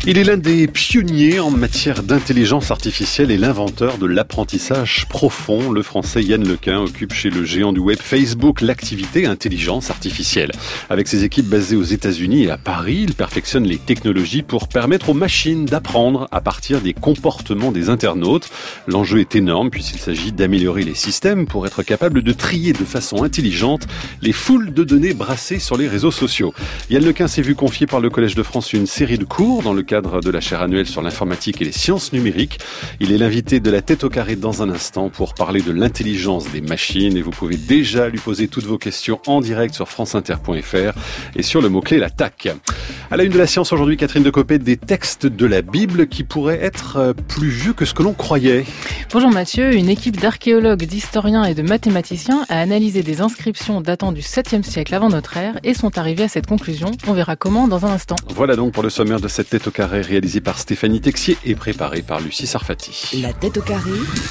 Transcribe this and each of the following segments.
Il est l'un des pionniers en matière d'intelligence artificielle et l'inventeur de l'apprentissage profond. Le français Yann Lequin occupe chez le géant du web Facebook l'activité intelligence artificielle. Avec ses équipes basées aux États-Unis et à Paris, il perfectionne les technologies pour permettre aux machines d'apprendre à partir des comportements des internautes. L'enjeu est énorme puisqu'il s'agit d'améliorer les systèmes pour être capable de trier de façon intelligente les foules de données brassées sur les réseaux sociaux. Yann Lequin s'est vu confier par le Collège de France une série de cours dans le cadre de la chaire annuelle sur l'informatique et les sciences numériques. Il est l'invité de la tête au carré dans un instant pour parler de l'intelligence des machines et vous pouvez déjà lui poser toutes vos questions en direct sur franceinter.fr et sur le mot-clé l'attaque. À la une de la science aujourd'hui, Catherine Decopé, des textes de la Bible qui pourraient être plus vieux que ce que l'on croyait. Bonjour Mathieu, une équipe d'archéologues, d'historiens et de mathématiciens a analysé des inscriptions datant du 7e siècle avant notre ère et sont arrivés à cette conclusion. On verra comment dans un instant. Voilà donc pour le sommaire de cette tête au carré réalisée par Stéphanie Texier et préparée par Lucie Sarfati. La tête au carré,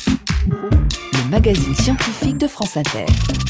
le magazine scientifique de France Inter.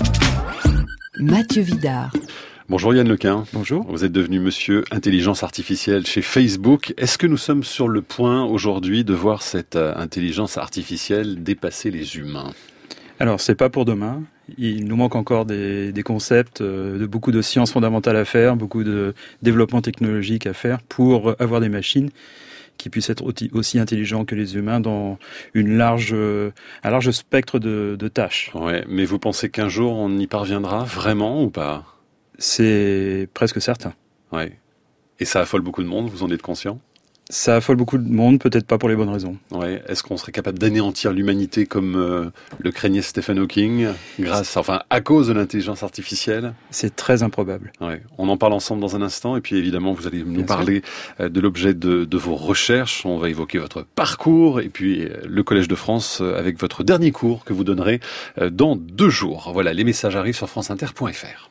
Mathieu Vidard. Bonjour Yann Lequin. Bonjour. Vous êtes devenu monsieur intelligence artificielle chez Facebook. Est-ce que nous sommes sur le point aujourd'hui de voir cette intelligence artificielle dépasser les humains ? Alors, c'est pas pour demain. Il nous manque encore des concepts, de beaucoup de sciences fondamentales à faire, beaucoup de développement technologique à faire pour avoir des machines qui puissent être aussi intelligents que les humains dans un large spectre de tâches. Ouais, mais vous pensez qu'un jour on y parviendra vraiment ou pas ? C'est presque certain. Ouais. Et ça affole beaucoup de monde, vous en êtes conscient ? Ça affole beaucoup de monde, peut-être pas pour les bonnes raisons. Ouais. Est-ce qu'on serait capable d'anéantir l'humanité comme le craignait Stephen Hawking, à cause de l'intelligence artificielle ? C'est très improbable. Ouais. On en parle ensemble dans un instant, et puis évidemment vous allez nous parler de l'objet de vos recherches. On va évoquer votre parcours, et puis le Collège de France avec votre dernier cours que vous donnerez dans 2 jours. Voilà, les messages arrivent sur franceinter.fr.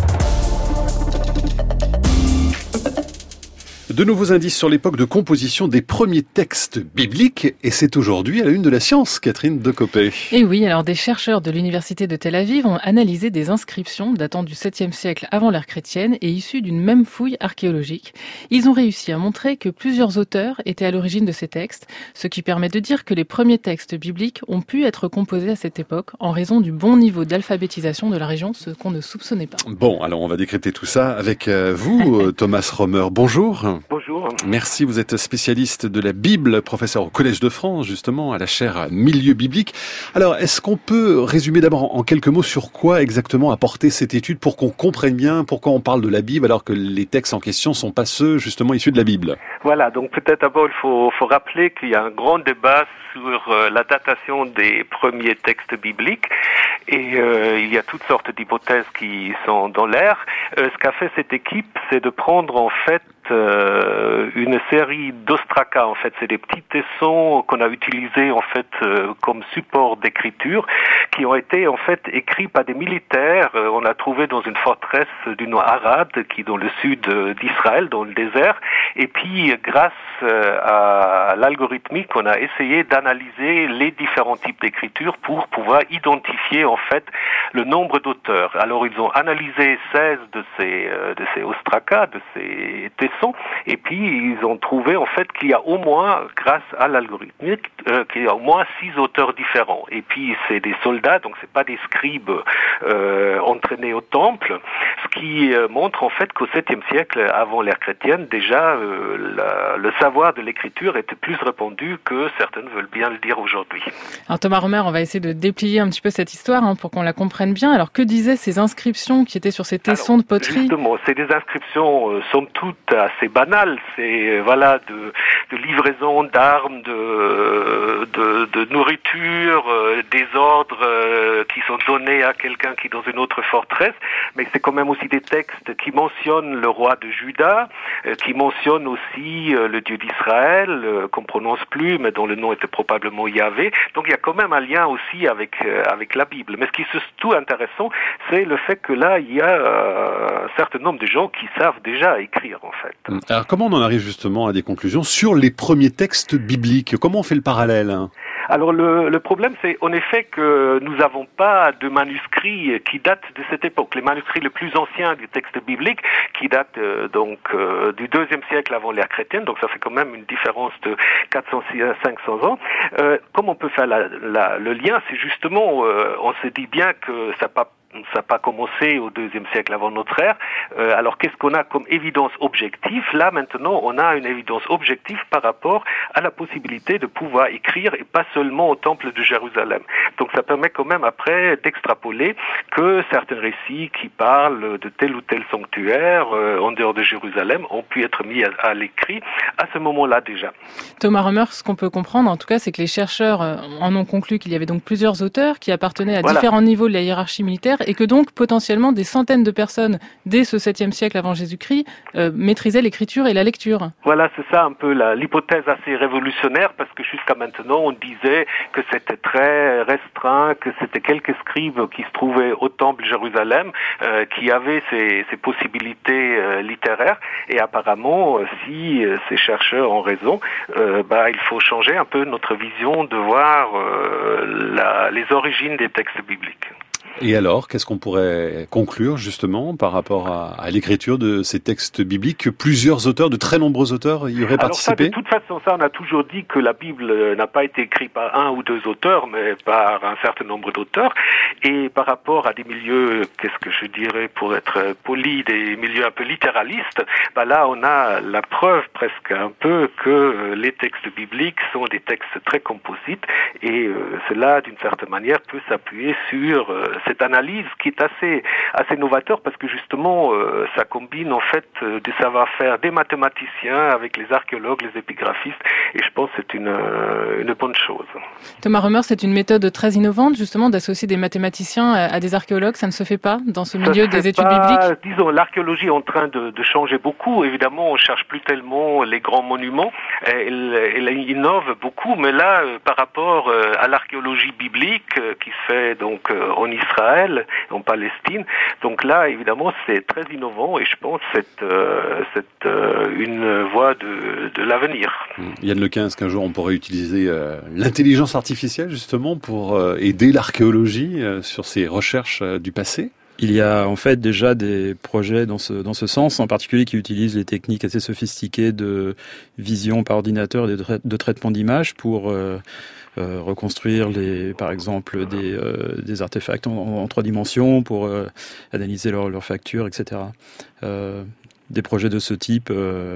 De nouveaux indices sur l'époque de composition des premiers textes bibliques, et c'est aujourd'hui à la une de la science, Catherine Decopé. Et oui, alors des chercheurs de l'université de Tel Aviv ont analysé des inscriptions datant du 7e siècle avant l'ère chrétienne et issues d'une même fouille archéologique. Ils ont réussi à montrer que plusieurs auteurs étaient à l'origine de ces textes, ce qui permet de dire que les premiers textes bibliques ont pu être composés à cette époque en raison du bon niveau d'alphabétisation de la région, ce qu'on ne soupçonnait pas. Bon, alors on va décrypter tout ça avec vous, Thomas Romer. Bonjour. Bonjour. Merci, vous êtes spécialiste de la Bible, professeur au Collège de France, justement, à la chaire Milieu biblique. Alors, est-ce qu'on peut résumer d'abord en quelques mots sur quoi exactement a porté cette étude pour qu'on comprenne bien pourquoi on parle de la Bible alors que les textes en question sont pas ceux, justement, issus de la Bible ? Voilà, donc peut-être d'abord il faut rappeler qu'il y a un grand débat sur la datation des premiers textes bibliques et il y a toutes sortes d'hypothèses qui sont dans l'air. Ce qu'a fait cette équipe, c'est de prendre en fait une série d'ostracas. En fait, c'est des petits tessons qu'on a utilisés en fait comme support d'écriture, qui ont été en fait écrits par des militaires. On a trouvé dans une forteresse du nom Arad, qui est dans le sud d'Israël, dans le désert. Et puis, grâce à l'algorithmique, on a essayé d'analyser les différents types d'écriture pour pouvoir identifier en fait le nombre d'auteurs. Alors, ils ont analysé 16 de ces ostracas, de ces tessons, et puis ils ont trouvé en fait qu'il y a au moins, grâce à l'algorithmique, qu'il y a au moins 6 auteurs différents. Et puis c'est des soldats, donc c'est pas des scribes entraînés au temple, ce qui montre en fait qu'au 7e siècle, avant l'ère chrétienne, déjà le savoir de l'écriture était plus répandu que certaines veulent bien le dire aujourd'hui. Alors Thomas Romer, on va essayer de déplier un petit peu cette histoire pour qu'on la comprenne bien. Alors que disaient ces inscriptions qui étaient sur ces tessons de poterie ? Justement, c'est des inscriptions somme toute assez banales. C'est de livraison d'armes, de nourriture, des ordres qui sont donnés à quelqu'un qui est dans une autre forteresse. Mais c'est quand même aussi des textes qui mentionnent le roi de Juda, qui mentionnent aussi le Dieu d'Israël, qu'on prononce plus, mais dont le nom était probablement Yahvé. Donc il y a quand même un lien aussi avec la Bible. Mais ce qui est surtout intéressant, c'est le fait que là, il y a un certain nombre de gens qui savent déjà écrire, en fait. Alors comment on en arrive justement à des conclusions sur les premiers textes bibliques ? Comment on fait le parallèle ? Alors le problème, c'est en effet que nous n'avons pas de manuscrits qui datent de cette époque. Les manuscrits les plus anciens du texte biblique, qui datent du IIe siècle avant l'ère chrétienne, donc ça fait quand même une différence de 400-500 ans. Comment on peut faire le lien? C'est justement, on se dit bien que ça n'a pas commencé au IIe siècle avant notre ère. Alors qu'est-ce qu'on a comme évidence objective? Là maintenant, on a une évidence objective par rapport à la possibilité de pouvoir écrire, et pas seulement au temple de Jérusalem. Donc ça permet quand même après d'extrapoler que certains récits qui parlent de tel ou tel sanctuaire en dehors de Jérusalem ont pu être mis à l'écrit à ce moment-là déjà. Thomas Römer, ce qu'on peut comprendre en tout cas, c'est que les chercheurs en ont conclu qu'il y avait donc plusieurs auteurs qui appartenaient à différents niveaux de la hiérarchie militaire, et que donc potentiellement des centaines de personnes dès ce 7e siècle avant Jésus-Christ maîtrisaient l'écriture et la lecture. Voilà, c'est ça un peu l'hypothèse assez révolutionnaire, parce que jusqu'à maintenant on disait que c'était très restreint, que c'était quelques scribes qui se trouvaient au temple de Jérusalem qui avaient ces possibilités littéraires, et apparemment si ces chercheurs ont raison, il faut changer un peu notre vision de voir les origines des textes bibliques. Et alors, qu'est-ce qu'on pourrait conclure justement par rapport à l'écriture de ces textes bibliques, que plusieurs auteurs, de très nombreux auteurs y auraient participé? De toute façon, on a toujours dit que la Bible n'a pas été écrite par un ou deux auteurs, mais par un certain nombre d'auteurs. Et par rapport à des milieux, qu'est-ce que je dirais pour être poli, des milieux un peu littéralistes, là on a la preuve presque un peu que les textes bibliques sont des textes très composites, et cela d'une certaine manière peut s'appuyer sur cette analyse qui est assez novateur, parce que justement ça combine en fait des savoir-faire des mathématiciens avec les archéologues, les épigraphistes, et je pense que c'est une bonne chose. Thomas Römer, c'est une méthode très innovante justement d'associer des mathématiciens à des archéologues. Ça ne se fait pas dans ce milieu des études bibliques? Disons, l'archéologie est en train de changer beaucoup. Évidemment, on cherche plus tellement les grands monuments. Elle innove beaucoup, mais là, par rapport à l'archéologie biblique qui se fait donc en Israël, en Palestine, donc là, évidemment, c'est très innovant, et je pense que c'est une voie de l'avenir. Yann Lequin, est-ce qu'un jour on pourrait utiliser l'intelligence artificielle justement pour aider l'archéologie sur ses recherches du passé? Il y a en fait déjà des projets dans ce sens, en particulier qui utilisent les techniques assez sophistiquées de vision par ordinateur et de traitement d'images pour reconstruire par exemple des artefacts en 3 dimensions, pour analyser leurs factures, etc. Des projets de ce type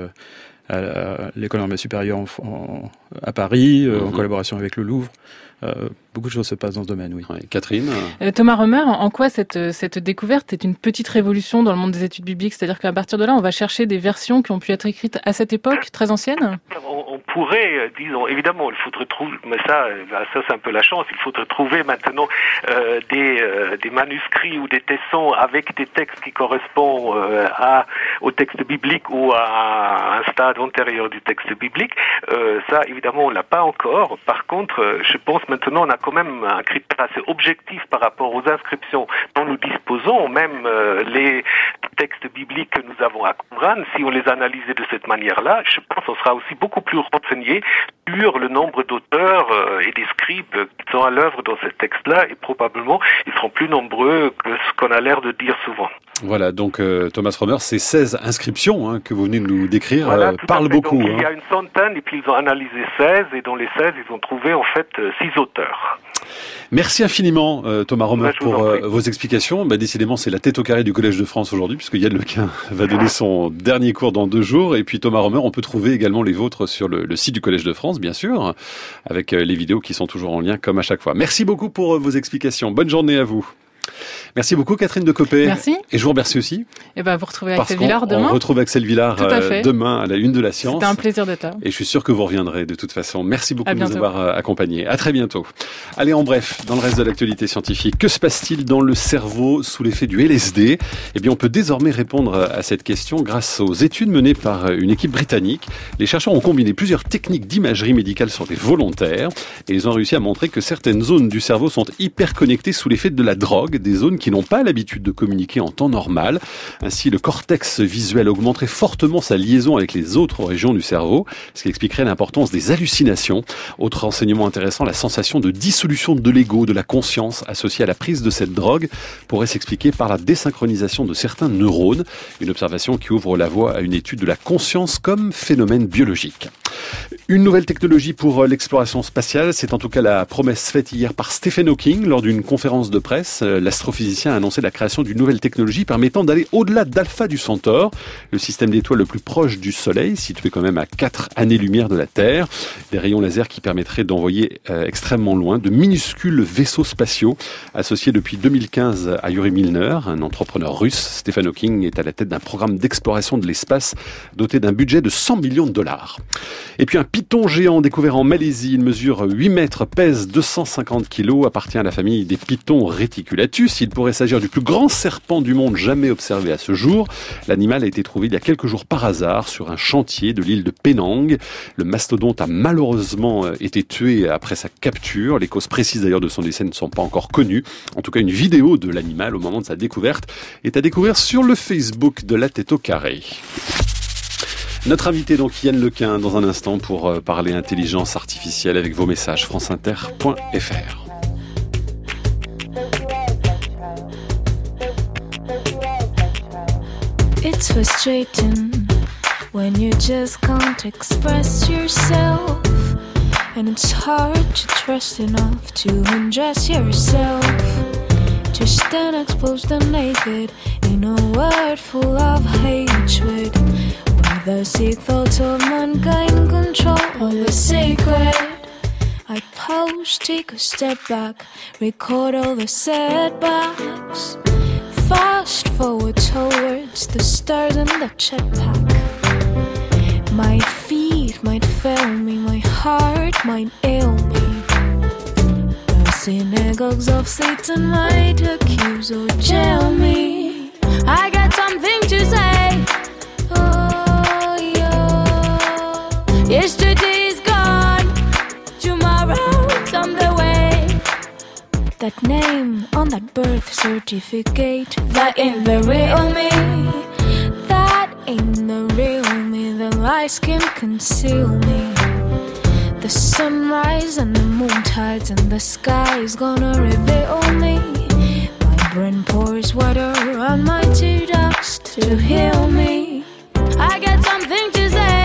à l'École normale supérieure à Paris, en collaboration avec le Louvre. Beaucoup de choses se passent dans ce domaine, oui. Ouais, Catherine Thomas Römer, en quoi cette découverte est une petite révolution dans le monde des études bibliques? C'est-à-dire qu'à partir de là, on va chercher des versions qui ont pu être écrites à cette époque, très anciennes? On pourrait, disons, évidemment, il faudrait trouver, mais ça c'est un peu la chance, il faudrait trouver maintenant des manuscrits ou des tessons avec des textes qui correspondent au texte biblique ou à un stade antérieur du texte biblique. Ça, évidemment, on l'a pas encore. Par contre, je pense maintenant on a quand même un critère assez objectif par rapport aux inscriptions dont nous disposons, même les textes bibliques que nous avons à Qumran. Si on les analysait de cette manière-là, je pense qu'on sera aussi beaucoup plus renseigné sur le nombre d'auteurs et des scribes qui sont à l'œuvre dans ces textes-là, et probablement ils seront plus nombreux que ce qu'on a l'air de dire souvent. Voilà, donc Thomas Römer, ces 16 inscriptions que vous venez de nous décrire parlent beaucoup. Donc, il y a une centaine, et puis ils ont analysé 16, et dans les 16, ils ont trouvé en fait 6 auteurs. Merci infiniment Thomas Römer pour vos explications. Décidément, c'est la tête au carré du Collège de France aujourd'hui, puisque Yann Lequin va donner son dernier cours dans 2 jours. Et puis Thomas Römer, on peut trouver également les vôtres sur le site du Collège de France, bien sûr, avec les vidéos qui sont toujours en lien comme à chaque fois. Merci beaucoup pour vos explications. Bonne journée à vous. Merci beaucoup Catherine Decopé. Merci. Et je vous remercie aussi. Et vous retrouvez Axel Villard demain. On retrouve Axel Villard demain à la Une de la Science. C'était un plaisir d'être là. Et je suis sûr que vous reviendrez de toute façon. Merci beaucoup de nous avoir accompagnés. À très bientôt. Allez, en bref, dans le reste de l'actualité scientifique, que se passe-t-il dans le cerveau sous l'effet du LSD? Eh bien, on peut désormais répondre à cette question grâce aux études menées par une équipe britannique. Les chercheurs ont combiné plusieurs techniques d'imagerie médicale sur des volontaires et ils ont réussi à montrer que certaines zones du cerveau sont hyper connectées sous l'effet de la drogue. drogue des zones qui n'ont pas l'habitude de communiquer en temps normal. Ainsi, le cortex visuel augmenterait fortement sa liaison avec les autres régions du cerveau, ce qui expliquerait l'importance des hallucinations. Autre enseignement intéressant, la sensation de dissolution de l'ego, de la conscience associée à la prise de cette drogue pourrait s'expliquer par la désynchronisation de certains neurones, une observation qui ouvre la voie à une étude de la conscience comme phénomène biologique. Une nouvelle technologie pour l'exploration spatiale, c'est en tout cas la promesse faite hier par Stephen Hawking lors d'une conférence de presse. L'astrophysicien a annoncé la création d'une nouvelle technologie permettant d'aller au-delà d'Alpha du Centaure, le système d'étoiles le plus proche du Soleil, situé quand même à 4 années-lumière de la Terre. Des rayons laser qui permettraient d'envoyer extrêmement loin de minuscules vaisseaux spatiaux associés depuis 2015 à Yuri Milner, un entrepreneur russe. Stephen Hawking est à la tête d'un programme d'exploration de l'espace doté d'un budget de 100 millions de dollars. Et puis un python géant découvert en Malaisie, il mesure 8 mètres, pèse 250 kilos, appartient à la famille des pythons reticulatus. Il pourrait s'agir du plus grand serpent du monde jamais observé à ce jour. L'animal a été trouvé il y a quelques jours par hasard sur un chantier de l'île de Penang. Le mastodonte a malheureusement été tué après sa capture. Les causes précises d'ailleurs de son décès ne sont pas encore connues. En tout cas, une vidéo de l'animal au moment de sa découverte est à découvrir sur le Facebook de La Tête au Carré. Notre invité donc Yann Lequin dans un instant pour parler intelligence artificielle avec vos messages franceinter.fr. It's frustrating when you just can't express yourself, and it's hard to trust enough to undress yourself. To stand exposed and naked in a world full of hatred, the sick thoughts of mankind control all the sacred. I pause, take a step back, record all the setbacks. Fast forward towards the stars in the jetpack. My feet might fail me, my heart might ail me. The synagogues of Satan might accuse or jail me. I got something to say. Yesterday is gone, tomorrow's on the way. That name on that birth certificate, that ain't the real me. That ain't the real me, the lies can conceal me. The sunrise and the moon tides and the sky is gonna reveal me. My brain pours water on my tear dust to heal me. I got something to say.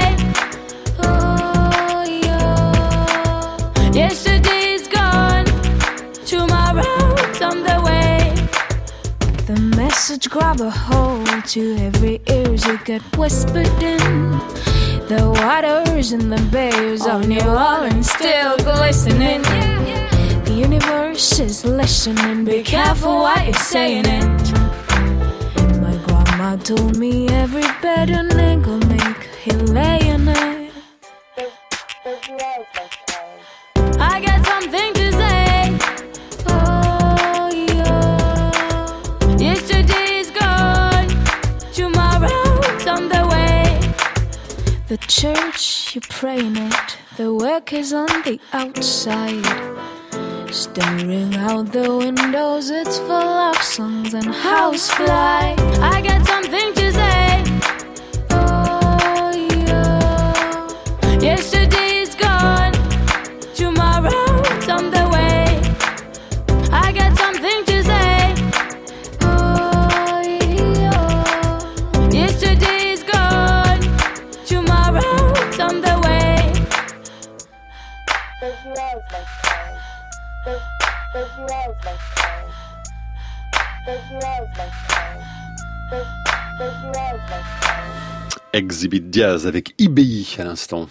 Yesterday is gone, tomorrow's on the way. The message grab a hold to every ears, you get whispered in. The waters in the bays of New Orleans still glistening. The universe is listening, be careful what you're saying it. My grandma told me every bed a nigga make, he lay in it. I got something to say. Oh yeah. Yesterday is gone, tomorrow's on the way. The church, you pray in it. The work is on the outside. Staring out the windows, it's full of songs and housefly. I got something to say. Oh yeah. Yesterday is gone, tomorrow's on the way. I got something to say. Oh yeah. Yesterday is gone, tomorrow's on the way. Exhibit Diaz avec IBI à l'instant.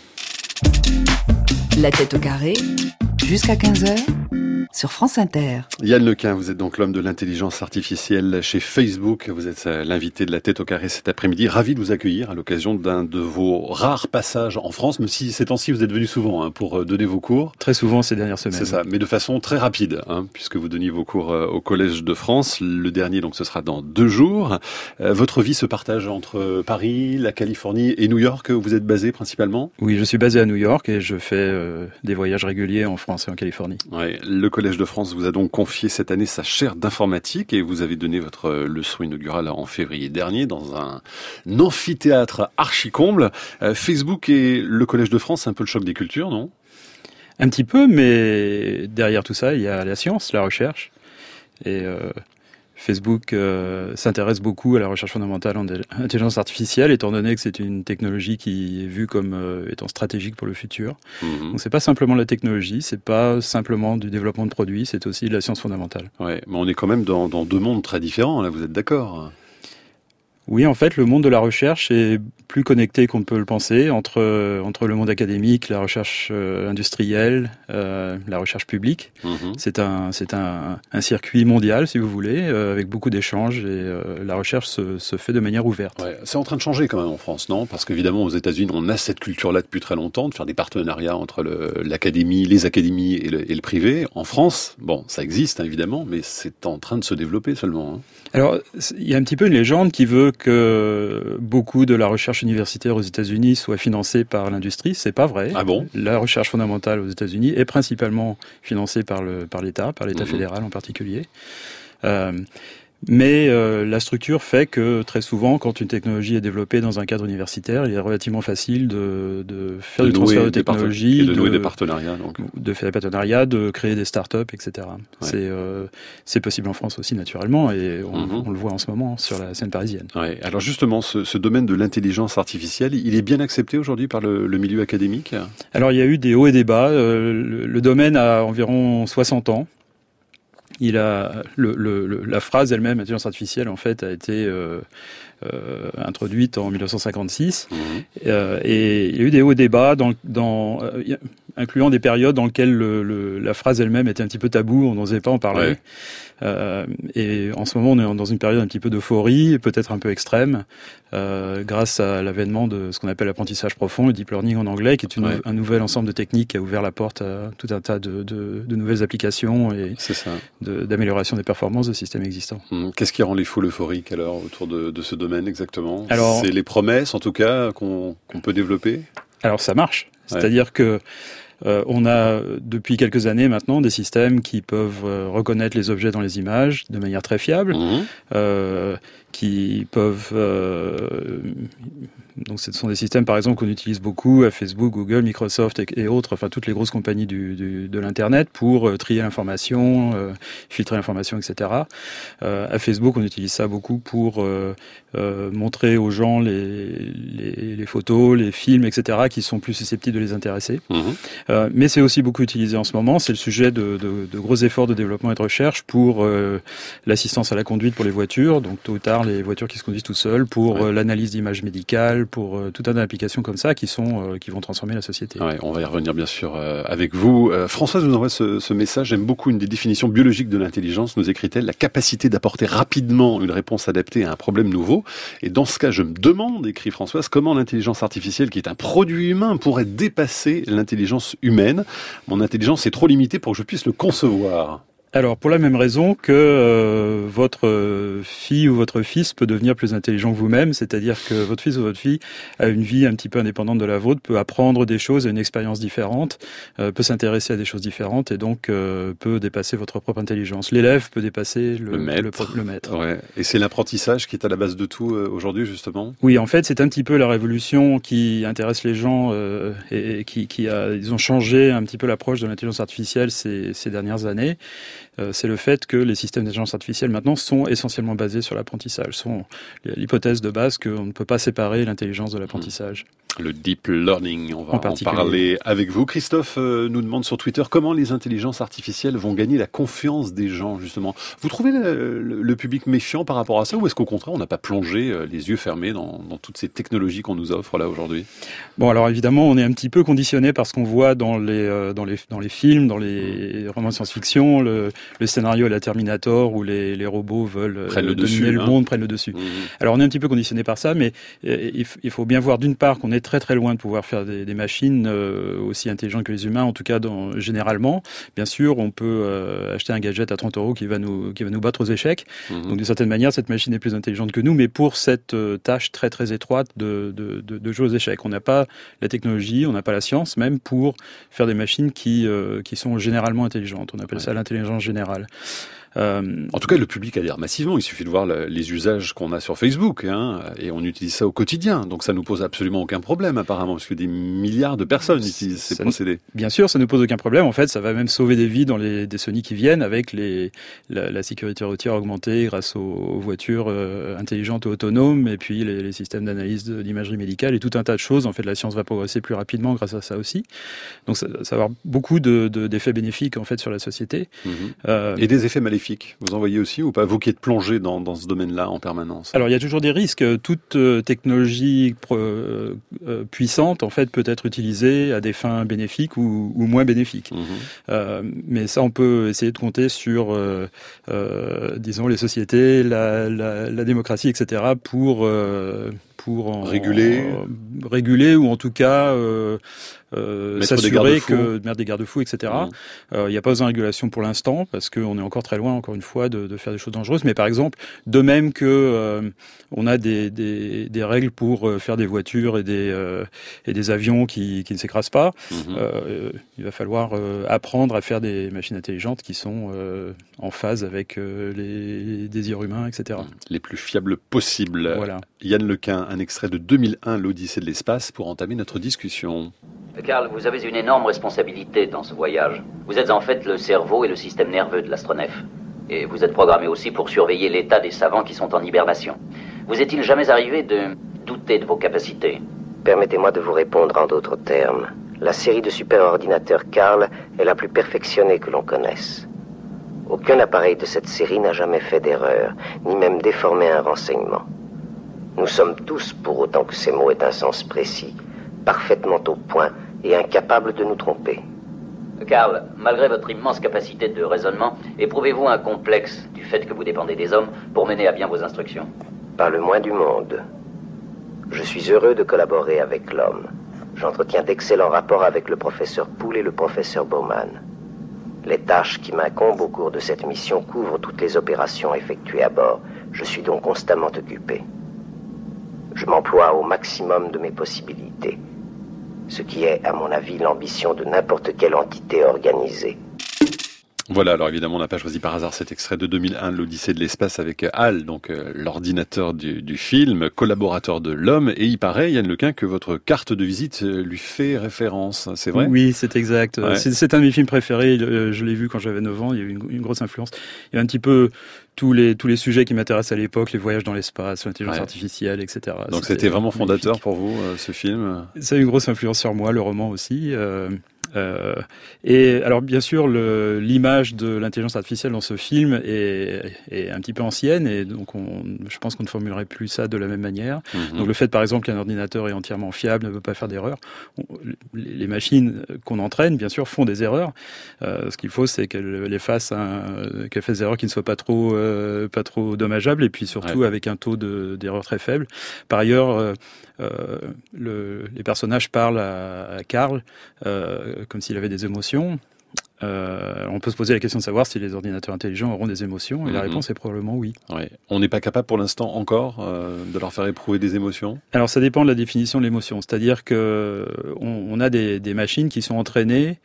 La Tête au Carré, jusqu'à 15h, sur France Inter. Yann Lequin, vous êtes donc l'homme de l'intelligence artificielle chez Facebook. Vous êtes l'invité de La Tête au Carré cet après-midi. Ravi de vous accueillir à l'occasion d'un de vos rares passages en France, même si ces temps-ci vous êtes venu souvent pour donner vos cours. Très souvent ces dernières semaines. C'est ça, mais de façon très rapide, puisque vous donniez vos cours au Collège de France. Le dernier, donc, ce sera dans 2 jours. Votre vie se partage entre Paris, la Californie et New York. Vous êtes basé principalement ? Oui, je suis basé à New York et je fais des voyages réguliers en France et en Californie. Ouais, le Collège Collège de France vous a donc confié cette année sa chaire d'informatique et vous avez donné votre leçon inaugurale en février dernier dans un amphithéâtre archi-comble. Facebook et le Collège de France, c'est un peu le choc des cultures, non ? Un petit peu, mais derrière tout ça, il y a la science, la recherche. Et Facebook s'intéresse beaucoup à la recherche fondamentale en intelligence artificielle, étant donné que c'est une technologie qui est vue comme étant stratégique pour le futur. Donc c'est pas simplement la technologie, c'est pas simplement du développement de produits, c'est aussi de la science fondamentale. Ouais, mais on est quand même dans deux mondes très différents, là, vous êtes d'accord ? Oui, en fait, le monde de la recherche est plus connecté qu'on ne peut le penser entre le monde académique, la recherche industrielle, la recherche publique. C'est un circuit mondial, si vous voulez, avec beaucoup d'échanges et la recherche se fait de manière ouverte. Ouais, c'est en train de changer quand même en France, non ? Parce qu'évidemment, aux États-Unis, on a cette culture-là depuis très longtemps, de faire des partenariats entre l'académie, les académies et le privé. En France, bon, ça existe, hein, évidemment, mais c'est en train de se développer seulement. Hein. Alors, il y a un petit peu une légende qui veut que beaucoup de la recherche universitaire aux États-Unis soit financée par l'industrie. C'est pas vrai. Ah bon ? La recherche fondamentale aux États-Unis est principalement financée par l'État, par l'État fédéral en particulier. Mais la structure fait que très souvent, quand une technologie est développée dans un cadre universitaire, il est relativement facile de faire du transfert de technologie, de nouer des partenariats, de faire des partenariats, de créer des startups, etc. Ouais. C'est possible en France aussi naturellement, et on le voit en ce moment sur la scène parisienne. Ouais. Alors justement, ce domaine de l'intelligence artificielle, il est bien accepté aujourd'hui par le milieu académique ? Alors il y a eu des hauts et des bas. Le domaine a environ 60 ans. La phrase elle-même, intelligence artificielle, en fait, a été introduite en 1956. Et il y a eu des hauts et des bas, incluant des périodes dans lesquelles la phrase elle-même était un petit peu taboue, on n'osait pas en parler. Ouais. Et en ce moment, on est dans une période un petit peu d'euphorie, peut-être un peu extrême, grâce à l'avènement de ce qu'on appelle l'apprentissage profond, le deep learning en anglais, qui est un nouvel ensemble de techniques qui a ouvert la porte à tout un tas de nouvelles applications et d'amélioration des performances de systèmes existants. Qu'est-ce qui rend les foules euphoriques alors autour de ce domaine exactement ? C'est les promesses en tout cas qu'on peut développer ? Alors ça marche, c'est-à-dire que on a depuis quelques années maintenant des systèmes qui peuvent reconnaître les objets dans les images de manière très fiable, qui peuvent donc ce sont des systèmes par exemple qu'on utilise beaucoup à Facebook, Google, Microsoft et autres, enfin toutes les grosses compagnies de l'internet pour trier l'information, filtrer l'information, etc. À Facebook, on utilise ça beaucoup pour montrer aux gens les photos, les films, etc. qui sont plus susceptibles de les intéresser. Mais c'est aussi beaucoup utilisé en ce moment. C'est le sujet de gros efforts de développement et de recherche pour l'assistance à la conduite pour les voitures, donc tôt ou tard les voitures qui se conduisent tout seules, pour l'analyse d'images médicales, pour tout un tas d'applications comme ça qui vont transformer la société. Ouais, on va y revenir bien sûr avec vous. Françoise nous envoie ce message. J'aime beaucoup une des définitions biologiques de l'intelligence, nous écrit-elle, la capacité d'apporter rapidement une réponse adaptée à un problème nouveau. Et dans ce cas, je me demande, écrit Françoise, comment l'intelligence artificielle, qui est un produit humain, pourrait dépasser l'intelligence humaine. Mon intelligence est trop limitée pour que je puisse le concevoir. Alors, pour la même raison que votre fille ou votre fils peut devenir plus intelligent que vous-même, c'est-à-dire que votre fils ou votre fille a une vie un petit peu indépendante de la vôtre, peut apprendre des choses, a une expérience différente, peut s'intéresser à des choses différentes et donc peut dépasser votre propre intelligence. L'élève peut dépasser le maître. Ouais. Et c'est l'apprentissage qui est à la base de tout aujourd'hui, justement ? Oui, en fait, c'est un petit peu la révolution qui intéresse les gens et ils ont changé un petit peu l'approche de l'intelligence artificielle ces dernières années. C'est le fait que les systèmes d'intelligence artificielle maintenant sont essentiellement basés sur l'apprentissage, sont l'hypothèse de base qu'on ne peut pas séparer l'intelligence de l'apprentissage. Le deep learning, on va en parler avec vous. Christophe nous demande sur Twitter comment les intelligences artificielles vont gagner la confiance des gens, justement. Vous trouvez le public méfiant par rapport à ça, ou est-ce qu'au contraire, on n'a pas plongé les yeux fermés dans toutes ces technologies qu'on nous offre là aujourd'hui ? Bon, alors évidemment, on est un petit peu conditionné par ce qu'on voit dans les films, dans les romans de science-fiction, le scénario à la Terminator où les robots veulent dominer le monde, prennent le dessus. Alors on est un petit peu conditionné par ça, mais il faut bien voir d'une part qu'on est très très loin de pouvoir faire des machines aussi intelligentes que les humains, en tout cas généralement. Bien sûr, on peut acheter un gadget à 30 € qui va nous battre aux échecs. Donc d'une certaine manière, cette machine est plus intelligente que nous, mais pour cette tâche très très étroite de jouer aux échecs. On n'a pas la technologie, on n'a pas la science même pour faire des machines qui sont généralement intelligentes. On appelle ça l'intelligence générale. En tout cas, le public adhère massivement. Il suffit de voir les usages qu'on a sur Facebook, et on utilise ça au quotidien. Donc ça nous pose absolument aucun problème, apparemment, parce que des milliards de personnes utilisent ces procédés. Bien sûr, ça ne pose aucun problème. En fait, ça va même sauver des vies dans les décennies qui viennent avec la sécurité routière augmentée grâce aux voitures intelligentes et autonomes, et puis les systèmes d'analyse d'imagerie médicale et tout un tas de choses. En fait, la science va progresser plus rapidement grâce à ça aussi. Donc ça va avoir beaucoup d'effets bénéfiques en fait sur la société. Et des effets maléfiques. Vous en voyez aussi ou pas, vous qui êtes plongé dans ce domaine-là en permanence? Alors il y a toujours des risques. Toute technologie puissante en fait peut être utilisée à des fins bénéfiques ou moins bénéfiques. Mais ça, on peut essayer de compter sur, disons, les sociétés, la démocratie, etc. pour en réguler ou en tout cas s'assurer que mettre des garde-fous, etc. Il n'y a pas besoin de régulation pour l'instant parce qu'on est encore très loin, encore une fois, de faire des choses dangereuses. Mais par exemple, de même que on a des règles pour faire des voitures et des avions qui ne s'écrasent pas, il va falloir apprendre à faire des machines intelligentes qui sont en phase avec les désirs humains, etc. Les plus fiables possibles. Voilà. Yann Lequin, un extrait de 2001, l'Odyssée de l'espace, pour entamer notre discussion. Karl, vous avez une énorme responsabilité dans ce voyage. Vous êtes en fait le cerveau et le système nerveux de l'astronef. Et vous êtes programmé aussi pour surveiller l'état des savants qui sont en hibernation. Vous est-il jamais arrivé de douter de vos capacités? Permettez-moi de vous répondre en d'autres termes. La série de superordinateurs Karl est la plus perfectionnée que l'on connaisse. Aucun appareil de cette série n'a jamais fait d'erreur, ni même déformé un renseignement. Nous sommes tous, pour autant que ces mots aient un sens précis, parfaitement au point et incapables de nous tromper. Karl, malgré votre immense capacité de raisonnement, éprouvez-vous un complexe du fait que vous dépendez des hommes pour mener à bien vos instructions? Pas le moins du monde. Je suis heureux de collaborer avec l'homme. J'entretiens d'excellents rapports avec le professeur Poole et le professeur Bowman. Les tâches qui m'incombent au cours de cette mission couvrent toutes les opérations effectuées à bord. Je suis donc constamment occupé. Je m'emploie au maximum de mes possibilités, ce qui est, à mon avis, l'ambition de n'importe quelle entité organisée. Voilà, alors évidemment, on n'a pas choisi par hasard cet extrait de 2001, l'Odyssée de l'espace, avec HAL, donc l'ordinateur du film, collaborateur de l'homme, et il paraît, Yann Lequin, que votre carte de visite lui fait référence, c'est vrai? Oui, c'est exact. Ouais. C'est un de mes films préférés, je l'ai vu quand j'avais 9 ans, il y a eu une grosse influence. Il y a un petit peu tous les sujets qui m'intéressent à l'époque, les voyages dans l'espace, l'intelligence artificielle, etc. Donc c'était vraiment fondateur pour vous, ce film? Ça a eu une grosse influence sur moi, le roman aussi. Et alors bien sûr l'image de l'intelligence artificielle dans ce film est un petit peu ancienne et donc je pense qu'on ne formulerait plus ça de la même manière. Donc le fait par exemple qu'un ordinateur est entièrement fiable, ne peut pas faire d'erreur. Les machines qu'on entraîne bien sûr font des erreurs. Ce qu'il faut c'est qu'elles fassent des erreurs qui ne soient pas trop dommageables et puis surtout avec un taux d'erreur très faible. Par ailleurs les personnages parlent à Karl comme s'il avait des émotions. On peut se poser la question de savoir si les ordinateurs intelligents auront des émotions, et la réponse est probablement oui. Ouais. On n'est pas capable pour l'instant encore de leur faire éprouver des émotions? Alors ça dépend de la définition de l'émotion, c'est-à-dire que on a des machines qui sont entraînées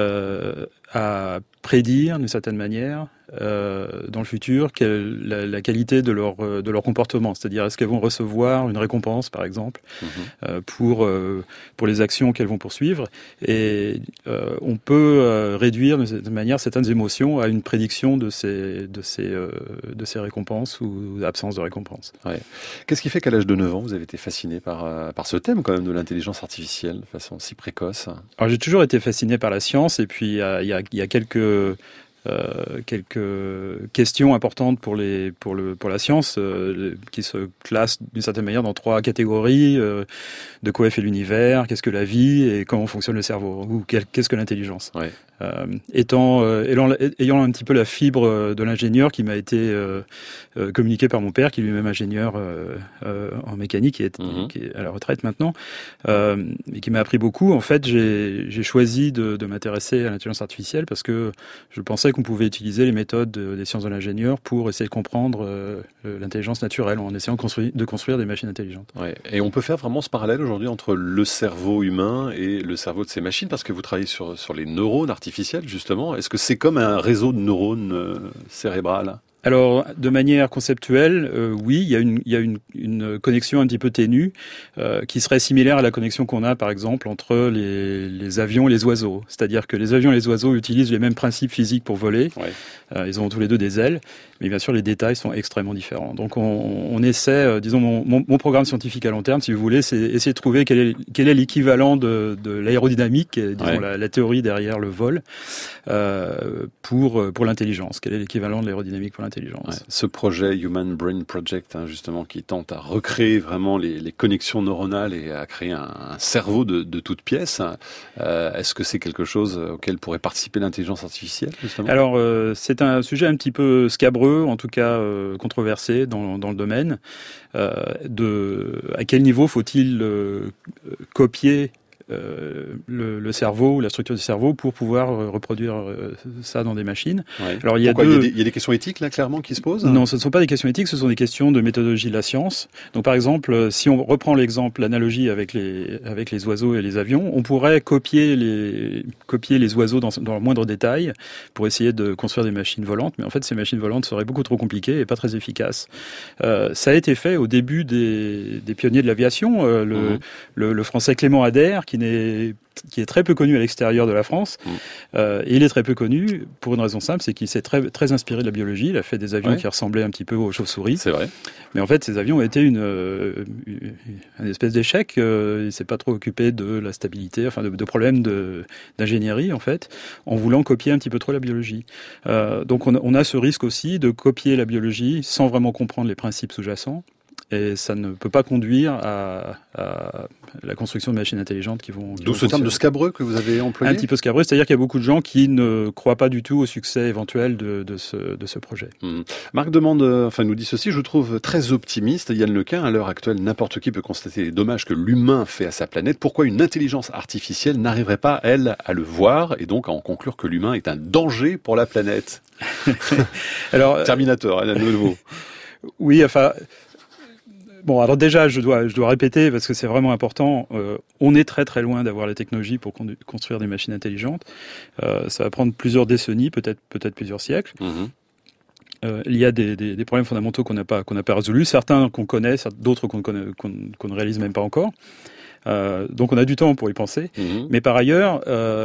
à prédire d'une certaine manière dans le futur la qualité de leur comportement, c'est-à-dire est-ce qu'elles vont recevoir une récompense par exemple pour les actions qu'elles vont poursuivre, et on peut réduire de cette manière certaines émotions à une prédiction de ces récompenses ou absence de récompense. Ouais. Qu'est-ce qui fait qu'à l'âge de 9 ans vous avez été fasciné par ce thème quand même de l'intelligence artificielle de façon si précoce? Alors j'ai toujours été fasciné par la science, et puis il y a quelques quelques questions importantes pour la science, qui se classent d'une certaine manière dans 3 catégories. De quoi est fait l'univers, qu'est-ce que la vie et comment fonctionne le cerveau, ou qu'est-ce que l'intelligence. Ouais. Ayant un petit peu la fibre de l'ingénieur qui m'a été communiquée par mon père, qui est lui-même ingénieur en mécanique, qui est à la retraite maintenant, et qui m'a appris beaucoup. En fait, j'ai choisi de m'intéresser à l'intelligence artificielle parce que je pensais qu'on pouvait utiliser les méthodes des sciences de l'ingénieur pour essayer de comprendre l'intelligence naturelle en essayant de construire des machines intelligentes. Ouais. Et on peut faire vraiment ce parallèle aujourd'hui entre le cerveau humain et le cerveau de ces machines, parce que vous travaillez sur les neurones artificiels, justement. Est-ce que c'est comme un réseau de neurones cérébrales ? Alors, de manière conceptuelle, oui, il y a une connexion un petit peu ténue qui serait similaire à la connexion qu'on a, par exemple, entre les avions et les oiseaux. C'est-à-dire que les avions et les oiseaux utilisent les mêmes principes physiques pour voler. Ouais. Ils ont tous les deux des ailes, mais bien sûr, les détails sont extrêmement différents. Donc, on essaie, disons, mon programme scientifique à long terme, si vous voulez, c'est essayer de trouver quel est l'équivalent de l'aérodynamique, disons, la théorie derrière le vol, pour l'intelligence. Quel est l'équivalent de l'aérodynamique pour l'intelligence. Ouais, ce projet Human Brain Project, justement, qui tente à recréer vraiment les connexions neuronales et à créer un cerveau de toutes pièces. Est-ce que c'est quelque chose auquel pourrait participer l'intelligence artificielle, justement ? Alors, c'est un sujet un petit peu scabreux, en tout cas controversé dans le domaine. À quel niveau faut-il copier le cerveau ou la structure du cerveau pour pouvoir reproduire ça dans des machines. Ouais. Alors, il y a des questions éthiques là clairement qui se posent ? Non, ce ne sont pas des questions éthiques, ce sont des questions de méthodologie de la science. Donc par exemple, si on reprend l'analogie avec les oiseaux et les avions, on pourrait copier les oiseaux dans le moindre détail pour essayer de construire des machines volantes, mais en fait ces machines volantes seraient beaucoup trop compliquées et pas très efficaces. Ça a été fait au début des pionniers de l'aviation, le français Clément Ader, qui est très peu connu à l'extérieur de la France. Et il est très peu connu pour une raison simple, c'est qu'il s'est très, très inspiré de la biologie. Il a fait des avions qui ressemblaient un petit peu aux chauves-souris. C'est vrai. Mais en fait, ces avions étaient une espèce d'échec. Il s'est pas trop occupé de la stabilité, enfin de problèmes d'ingénierie, en fait, en voulant copier un petit peu trop la biologie. Donc on a ce risque aussi de copier la biologie sans vraiment comprendre les principes sous-jacents. Et ça ne peut pas conduire à la construction de machines intelligentes qui vont... D'où ce terme de scabreux que vous avez employé ? Un petit peu scabreux, c'est-à-dire qu'il y a beaucoup de gens qui ne croient pas du tout au succès éventuel de ce projet. Marc nous dit ceci, je vous trouve très optimiste. Yann Lequin, à l'heure actuelle, n'importe qui peut constater les dommages que l'humain fait à sa planète. Pourquoi une intelligence artificielle n'arriverait pas, elle, à le voir et donc à en conclure que l'humain est un danger pour la planète ? Alors, Terminator, à nouveau. Oui, enfin... Bon, alors déjà, je dois répéter parce que c'est vraiment important. On est très très loin d'avoir la technologie pour construire des machines intelligentes. Ça va prendre plusieurs décennies, peut-être plusieurs siècles. Il y a des problèmes fondamentaux qu'on n'a pas résolus. Certains qu'on connaît, d'autres qu'on ne réalise même pas encore. Donc on a du temps pour y penser. Mais par ailleurs,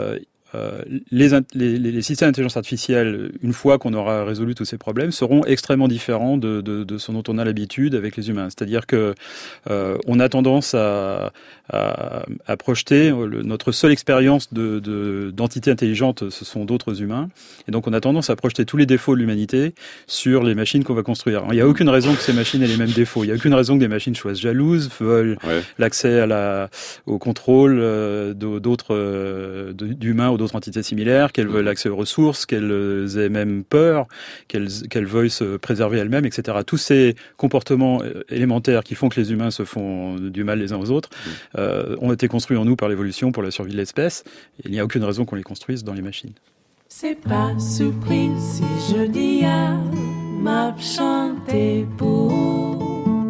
les systèmes d'intelligence artificielle, une fois qu'on aura résolu tous ces problèmes, seront extrêmement différents de ce dont on a l'habitude avec les humains. C'est-à-dire que on a tendance à projeter notre seule expérience d'entité intelligente, ce sont d'autres humains, et donc on a tendance à projeter tous les défauts de l'humanité sur les machines qu'on va construire. Il n'y a aucune raison que ces machines aient les mêmes défauts. Il n'y a aucune raison que des machines soient jalouses, veulent l'accès au contrôle d'humains ou d'autres entités similaires, qu'elles veulent l'accès aux ressources, qu'elles aient même peur, qu'elles veuillent se préserver elles-mêmes, etc. Tous ces comportements élémentaires qui font que les humains se font du mal les uns aux autres ont été construits en nous par l'évolution pour la survie de l'espèce. Il n'y a aucune raison qu'on les construise dans les machines. C'est pas surprise si je dis à m'a chanté pour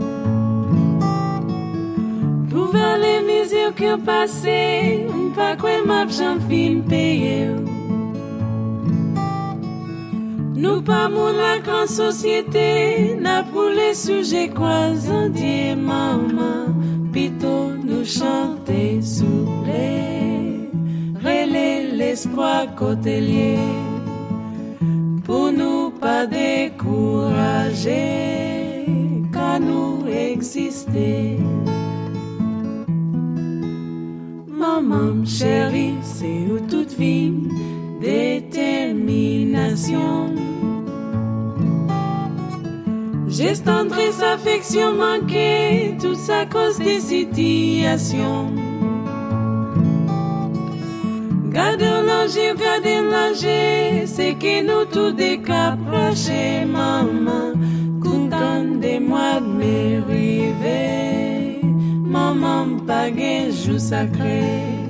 vers les mesures qui ont passé, pas quoi m'a fin payé. Nous pas mon la grande société, n'a pour les sujets croisants, dit maman, plutôt nous chanter souple, relais l'espoir côtelier, pour nous pas décourager, quand nous exister. Maman chérie, c'est où toute vie, détermination. Geste tendresse, affection manquée, tout ça cause des situations. Gardez l'âge, c'est que nous tous décaprochés, maman. Content de moi de m'arriver, maman pas gain jour sacré.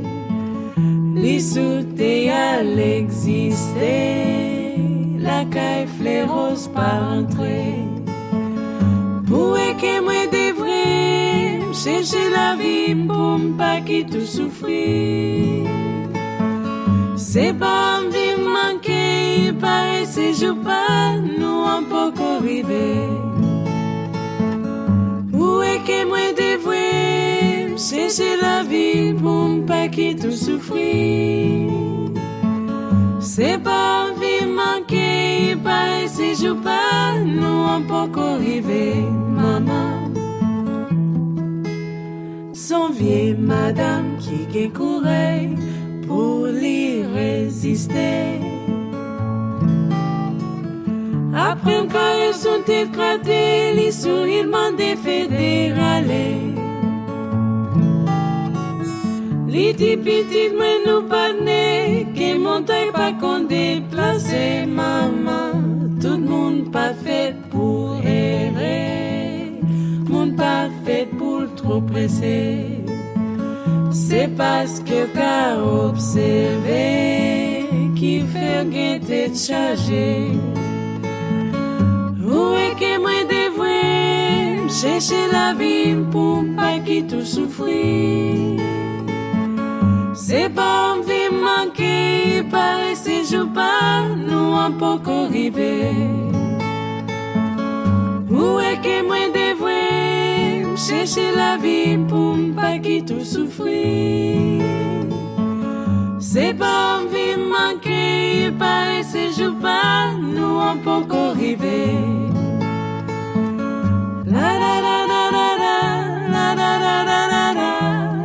L'issouté à l'exister, la caille fleureuse par entrer. Pour que moi devrais chercher la vie pour pas qui tout souffrir. C'est pas envie manquer, pareil c'est je pas nous un peu arriver. Où est que moi devrais chercher la vie pour pas qui tout souffrir. C'est pas envie manquer, pareil c'est je pas nous un peu arriver, maman. Son vieille madame qui courait pour l'y résister. Après un carré son tête cratée, les sourires m'ont défédéralé. Les petites mais nous pas nés, que montagne pas qu'on déplacer, maman. Tout le monde pas fait pour errer, monde pas fait pour trop presser. C'est parce que t'as observé qui fait guetter de charger. Où est que moi devrais chercher la vie pour pas qui tout souffrir. C'est pas envie manquer, pareil c'est je pas nous un peu arriver. Où est que moi devrais chercher la vie pour pas qui tout souffrir. C'est pas envie manquer, pareil c'est je pas nous un peu arriver. La la la la la la la la la la la.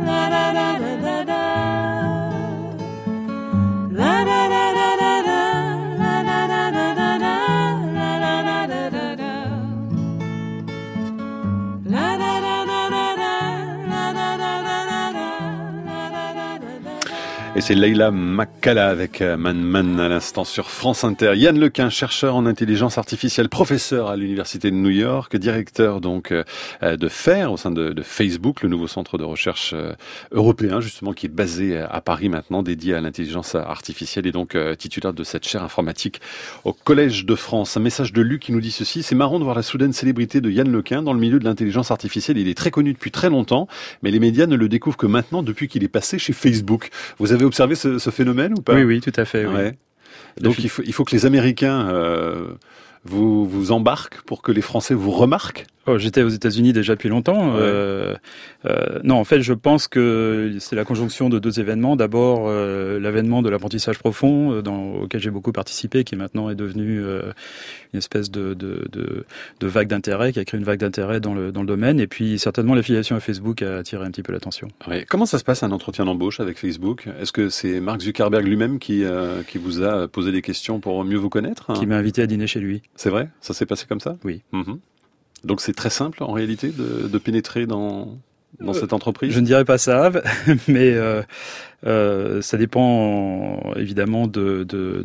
Et c'est Leila Makkala avec Man Man à l'instant sur France Inter. Yann Lequin, chercheur en intelligence artificielle, professeur à l'université de New York, directeur donc de FAIR au sein de Facebook, le nouveau centre de recherche européen justement qui est basé à Paris maintenant, dédié à l'intelligence artificielle et donc titulaire de cette chaire informatique au Collège de France. Un message de Luc qui nous dit ceci: c'est marrant de voir la soudaine célébrité de Yann Lequin dans le milieu de l'intelligence artificielle. Il est très connu depuis très longtemps, mais les médias ne le découvrent que maintenant depuis qu'il est passé chez Facebook. Vous avez observé ce phénomène ou pas? Oui, tout à fait. Oui. Ouais. Donc il faut que les Américains vous embarquent pour que les Français vous remarquent. J'étais aux États-Unis déjà depuis longtemps. Ouais. Non, en fait, je pense que c'est la conjonction de deux événements. D'abord, l'avènement de l'apprentissage profond, auquel j'ai beaucoup participé, qui maintenant est devenu une espèce de vague d'intérêt, qui a créé une vague d'intérêt dans le domaine. Et puis, certainement, l'affiliation à Facebook a attiré un petit peu l'attention. Ouais. Comment ça se passe un entretien d'embauche avec Facebook? Est-ce que c'est Mark Zuckerberg lui-même qui vous a posé des questions pour mieux vous connaître? Qui m'a invité à dîner chez lui. C'est vrai? Ça s'est passé comme ça? Oui. Mm-hmm. Donc c'est très simple en réalité de pénétrer dans cette entreprise? Je ne dirais pas ça, mais ça dépend évidemment de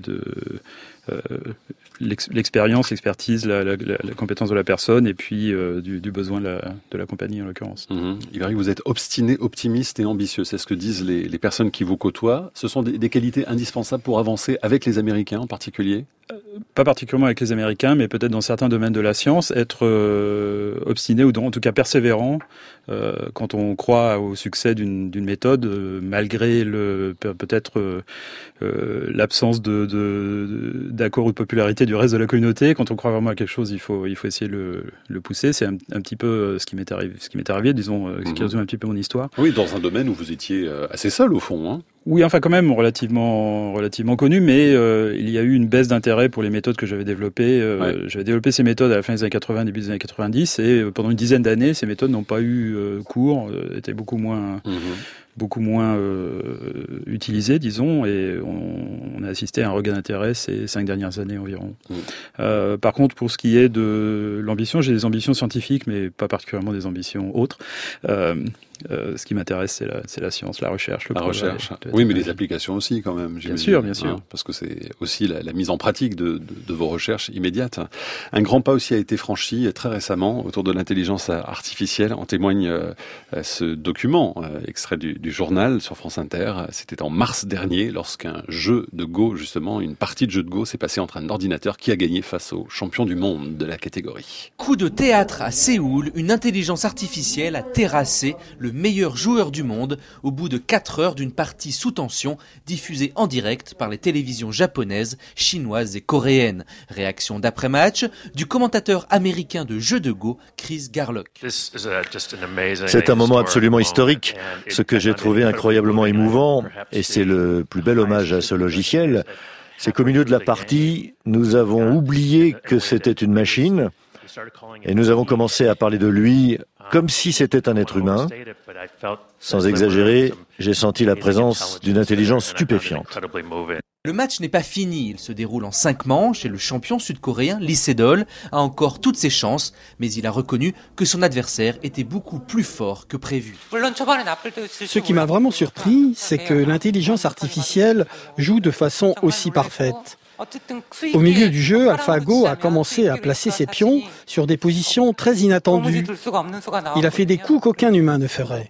l'expérience, l'expertise, la compétence de la personne et puis du besoin de la compagnie en l'occurrence. Mmh. Il paraît que vous êtes obstiné, optimiste et ambitieux. C'est ce que disent les personnes qui vous côtoient. Ce sont des qualités indispensables pour avancer avec les Américains en particulier? Pas particulièrement avec les Américains, mais peut-être dans certains domaines de la science, être obstiné ou en tout cas persévérant quand on croit au succès d'une méthode, malgré peut-être l'absence d'accord ou de popularité du reste de la communauté. Quand on croit vraiment à quelque chose, il faut essayer de le pousser. C'est un petit peu ce qui m'est arrivé, disons, ce qui résume un petit peu mon histoire. Oui, dans un domaine où vous étiez assez seul au fond, hein. Oui, enfin quand même relativement connu, mais il y a eu une baisse d'intérêt pour les méthodes que j'avais développées. J'avais développé ces méthodes à la fin des années 80, début des années 90, et pendant une dizaine d'années, ces méthodes n'ont pas eu cours, étaient beaucoup moins beaucoup moins utilisé, disons, et on a assisté à un regain d'intérêt ces 5 dernières années environ. Par contre, pour ce qui est de l'ambition, j'ai des ambitions scientifiques, mais pas particulièrement des ambitions autres. Ce qui m'intéresse, c'est la science, la recherche. La recherche. Oui, mais les applications aussi, quand même. Bien sûr. Parce que c'est aussi la mise en pratique de vos recherches immédiates. Un grand pas aussi a été franchi très récemment autour de l'intelligence artificielle. En témoigne ce document extrait du journal sur France Inter. C'était en mars dernier, lorsqu'un jeu de Go, justement, une partie de jeu de Go s'est passée entre un ordinateur qui a gagné face au champion du monde de la catégorie. Coup de théâtre à Séoul, une intelligence artificielle a terrassé le meilleur joueur du monde au bout de 4 heures d'une partie sous tension diffusée en direct par les télévisions japonaises, chinoises et coréennes. Réaction d'après-match du commentateur américain de jeux de Go, Chris Garlock. C'est un moment absolument historique. Ce que j'ai trouvé incroyablement émouvant, et c'est le plus bel hommage à ce logiciel, c'est qu'au milieu de la partie, nous avons oublié que c'était une machine et nous avons commencé à parler de lui comme si c'était un être humain. Sans exagérer, j'ai senti la présence d'une intelligence stupéfiante. Le match n'est pas fini, il se déroule en 5 manches et le champion sud-coréen Lee Sedol a encore toutes ses chances, mais il a reconnu que son adversaire était beaucoup plus fort que prévu. Ce qui m'a vraiment surpris, c'est que l'intelligence artificielle joue de façon aussi parfaite. Au milieu du jeu, AlphaGo a commencé à placer ses pions sur des positions très inattendues. Il a fait des coups qu'aucun humain ne ferait.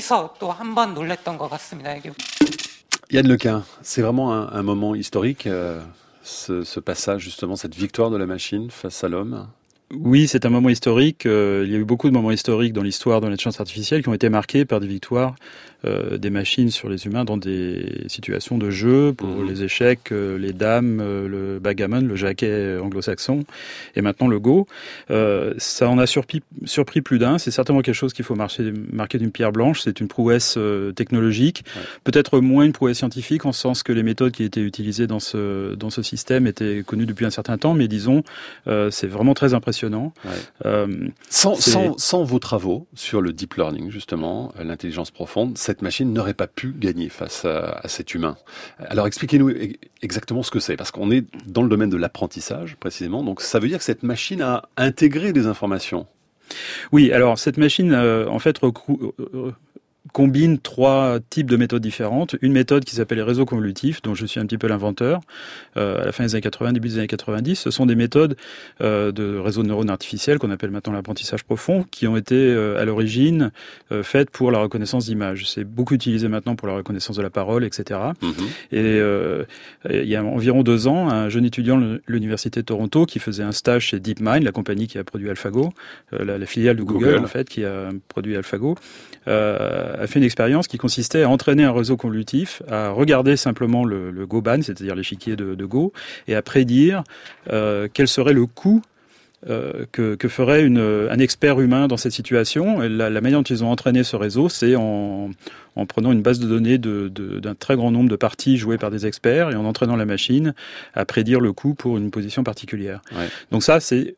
Yann Lequin, c'est vraiment un moment historique, ce passage, justement, cette victoire de la machine face à l'homme. Oui, c'est un moment historique. Il y a eu beaucoup de moments historiques dans l'histoire de l'intelligence artificielle qui ont été marqués par des victoires des machines sur les humains dans des situations de jeu, pour les échecs, les dames, le backgammon, le jaquet anglo-saxon, et maintenant le Go. Ça en a surpris plus d'un. C'est certainement quelque chose qu'il faut marquer d'une pierre blanche. C'est une prouesse technologique, peut-être moins une prouesse scientifique, en ce sens que les méthodes qui étaient utilisées dans ce système étaient connues depuis un certain temps, mais disons, c'est vraiment très impressionnant. Sans vos travaux sur le deep learning, justement, l'intelligence profonde, cette machine n'aurait pas pu gagner face à cet humain. Alors expliquez-nous exactement ce que c'est, parce qu'on est dans le domaine de l'apprentissage, précisément, donc ça veut dire que cette machine a intégré des informations. Oui, alors cette machine, en fait, combine 3 types de méthodes différentes. Une méthode qui s'appelle les réseaux convolutifs, dont je suis un petit peu l'inventeur, à la fin des années 80, début des années 90. Ce sont des méthodes de réseaux de neurones artificiels, qu'on appelle maintenant l'apprentissage profond, qui ont été à l'origine faites pour la reconnaissance d'images. C'est beaucoup utilisé maintenant pour la reconnaissance de la parole, etc. Et il y a environ 2 ans, un jeune étudiant de l'Université de Toronto qui faisait un stage chez DeepMind, la compagnie qui a produit AlphaGo, la filiale de Google en fait, qui a produit AlphaGo, a fait une expérience qui consistait à entraîner un réseau convolutif, à regarder simplement le Goban, c'est-à-dire l'échiquier de Go, et à prédire quel serait le coût que ferait un expert humain dans cette situation. Et la manière dont ils ont entraîné ce réseau, c'est en prenant une base de données d'un très grand nombre de parties jouées par des experts et en entraînant la machine à prédire le coût pour une position particulière. Donc ça, c'est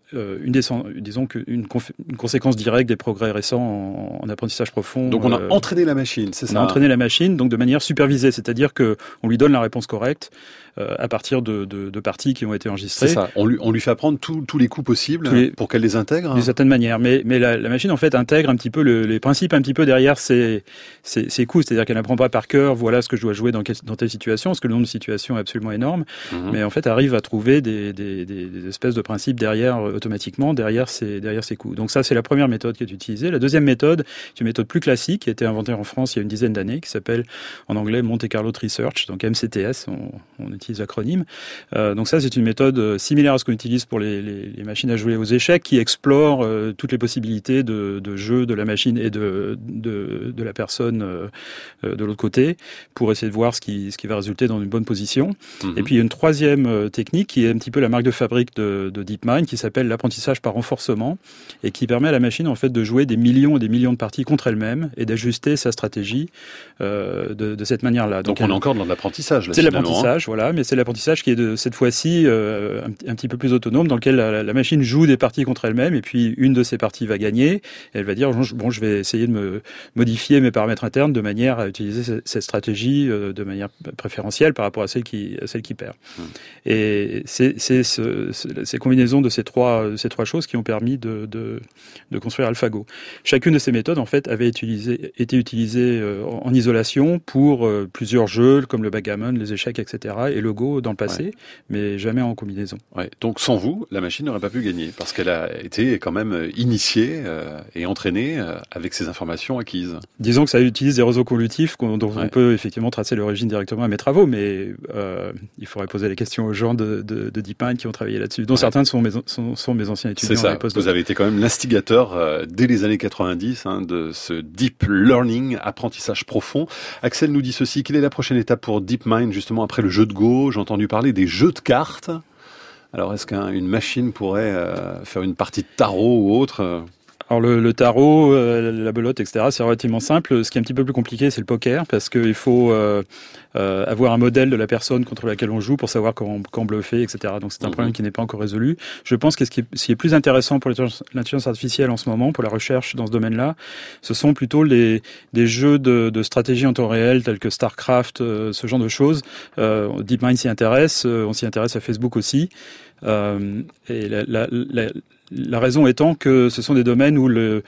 une conséquence directe des progrès récents en apprentissage profond. Donc on a entraîné la machine, c'est ça? On a entraîné la machine, donc de manière supervisée, c'est-à-dire qu'on lui donne la réponse correcte à partir de parties qui ont été enregistrées. C'est ça, on lui fait apprendre tous les coups possibles pour qu'elle les intègre. D'une certaine manière, mais la machine en fait intègre un petit peu les principes un petit peu derrière ces coups, c'est-à-dire qu'elle n'apprend pas par cœur, voilà ce que je dois jouer dans telle situation, parce que le nombre de situations est absolument énorme, mais en fait arrive à trouver des espèces de principes derrière automatiquement, derrière ces coups. Donc ça, c'est la première méthode qui est utilisée. La deuxième méthode, c'est une méthode plus classique qui a été inventée en France il y a une dizaine d'années, qui s'appelle en anglais Monte Carlo Research, donc MCTS, on utilise l'acronyme. Donc ça, c'est une méthode similaire à ce qu'on utilise pour les machines à jouer aux échecs, qui explore toutes les possibilités de jeu de la machine et de la personne de l'autre côté, pour essayer de voir ce qui va résulter dans une bonne position. Et puis il y a une troisième technique qui est un petit peu la marque de fabrique de DeepMind, qui s'appelle l'apprentissage par renforcement, et qui permet à la machine en fait de jouer des millions et des millions de parties contre elle-même et d'ajuster sa stratégie de cette manière-là. Donc on est encore dans l'apprentissage. C'est l'apprentissage, voilà, mais c'est l'apprentissage qui est cette fois-ci un petit peu plus autonome, dans lequel la machine joue des parties contre elle-même, et puis une de ces parties va gagner, et elle va dire bon, je vais essayer de me modifier mes paramètres internes de de manière à utiliser cette stratégie de manière préférentielle par rapport à celle qui perd. Et c'est ces combinaisons de ces trois choses qui ont permis de construire AlphaGo. Chacune de ces méthodes, en fait, avait été utilisée en isolation pour plusieurs jeux comme le backgammon, les échecs, etc. et le Go dans le passé, mais jamais en combinaison. Ouais. Donc sans vous, la machine n'aurait pas pu gagner parce qu'elle a été quand même initiée et entraînée avec ces informations acquises. Disons que ça utilise des réseaux convolutifs dont on peut effectivement tracer l'origine directement à mes travaux, mais il faudrait poser les questions aux gens de DeepMind qui ont travaillé là-dessus, dont certains sont mes anciens étudiants. C'est ça, vous avez été quand même l'instigateur dès les années 90 de ce deep learning, apprentissage profond. Axel nous dit ceci, quelle est la prochaine étape pour DeepMind justement après le jeu de Go? J'ai entendu parler des jeux de cartes. Alors est-ce qu'une machine pourrait faire une partie de tarot ou autre? Alors le tarot, la belote, etc., c'est relativement simple. Ce qui est un petit peu plus compliqué, c'est le poker, parce qu'il faut avoir un modèle de la personne contre laquelle on joue pour savoir quand bluffer, etc. Donc c'est un problème qui n'est pas encore résolu. Je pense que ce qui est plus intéressant pour l'intelligence artificielle en ce moment, pour la recherche dans ce domaine-là, ce sont plutôt des jeux de stratégie en temps réel, tels que StarCraft, ce genre de choses. DeepMind s'y intéresse, on s'y intéresse à Facebook aussi. Et la raison étant que ce sont des domaines où le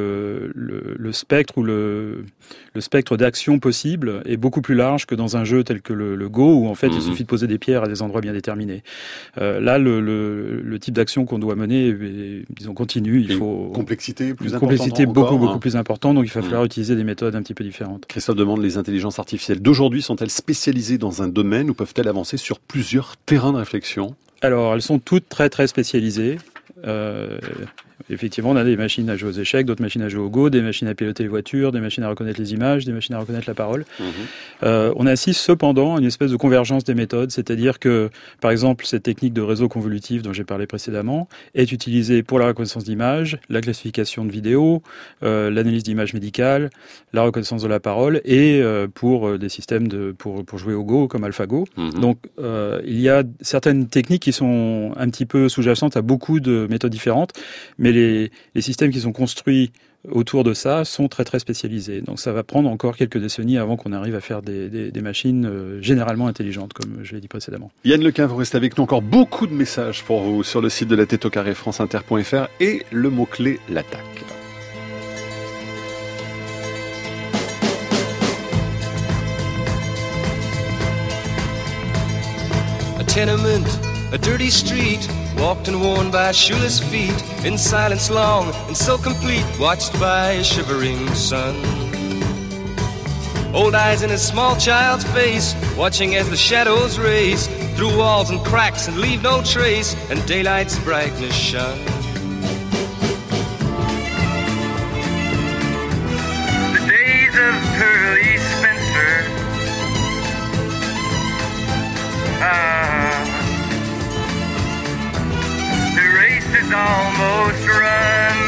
spectre ou le spectre d'action possible est beaucoup plus large que dans un jeu tel que le Go, où en fait il suffit de poser des pierres à des endroits bien déterminés. Là, le type d'action qu'on doit mener est, disons, continue. Il faut une complexité plus importante. Complexité beaucoup plus importante, donc il va falloir utiliser des méthodes un petit peu différentes. Christophe demande, les intelligences artificielles d'aujourd'hui sont-elles spécialisées dans un domaine ou peuvent-elles avancer sur plusieurs terrains de réflexion? Alors, elles sont toutes très très spécialisées. Effectivement, on a des machines à jouer aux échecs, d'autres machines à jouer au Go, des machines à piloter les voitures, des machines à reconnaître les images, des machines à reconnaître la parole. On assiste cependant à une espèce de convergence des méthodes, c'est-à-dire que, par exemple, cette technique de réseau convolutif dont j'ai parlé précédemment est utilisée pour la reconnaissance d'images, la classification de vidéos, l'analyse d'images médicales, la reconnaissance de la parole et pour des systèmes pour jouer au Go comme AlphaGo. Donc, il y a certaines techniques qui sont un petit peu sous-jacentes à beaucoup de méthodes différentes, mais les systèmes qui sont construits autour de ça sont très très spécialisés. Donc ça va prendre encore quelques décennies avant qu'on arrive à faire des machines généralement intelligentes, comme je l'ai dit précédemment. Yann Lequin, vous restez avec nous. Encore beaucoup de messages pour vous sur le site de la Tête au carré, franceinter.fr, et le mot-clé l'attaque. A tenement, a dirty street, walked and worn by shoeless feet, in silence long and so complete, watched by a shivering sun. Old eyes in a small child's face, watching as the shadows race through walls and cracks and leave no trace, and daylight's brightness shone. The days of Pearly Spencer, the race is almost run.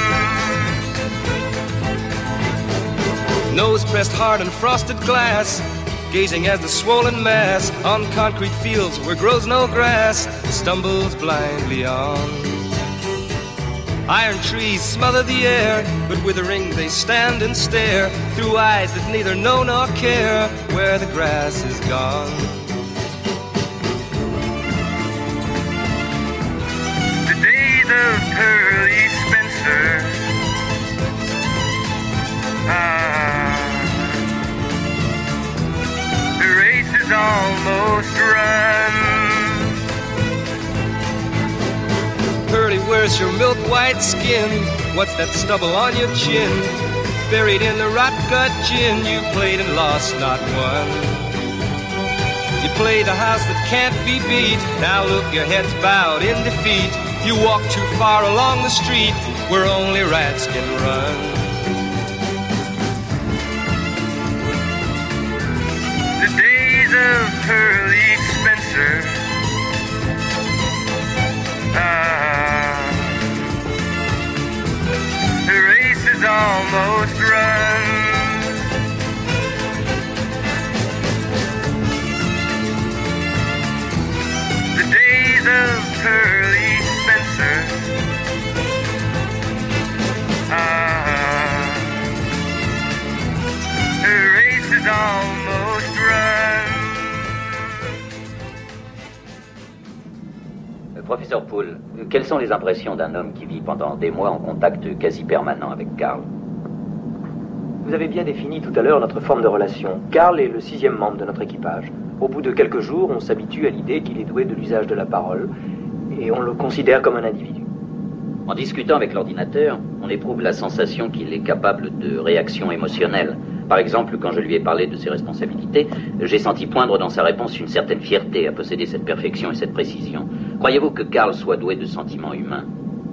Nose pressed hard on frosted glass, gazing as the swollen mass on concrete fields where grows no grass stumbles blindly on. Iron trees smother the air, but withering they stand and stare through eyes that neither know nor care where the grass is gone. The days of Pearly Spencer, the race is almost run. Pearly, where's your milk white skin? What's that stubble on your chin? Buried in the rot gut gin, you played and lost, not won. You played the house that can't be beat. Now look, your head's bowed in defeat. You walk too far along the street where only rats can run. The days of Pearly Spencer, the race is almost run. The days of Pearly Spencer, is almost run. Professeur Poole, quelles sont les impressions d'un homme qui vit pendant des mois en contact quasi permanent avec Karl? Vous avez bien défini tout à l'heure notre forme de relation. Karl est le 6e membre de notre équipage. Au bout de quelques jours, on s'habitue à l'idée qu'il est doué de l'usage de la parole et on le considère comme un individu. En discutant avec l'ordinateur, on éprouve la sensation qu'il est capable de réactions émotionnelles. Par exemple, quand je lui ai parlé de ses responsabilités, j'ai senti poindre dans sa réponse une certaine fierté à posséder cette perfection et cette précision. Croyez-vous que Karl soit doué de sentiments humains?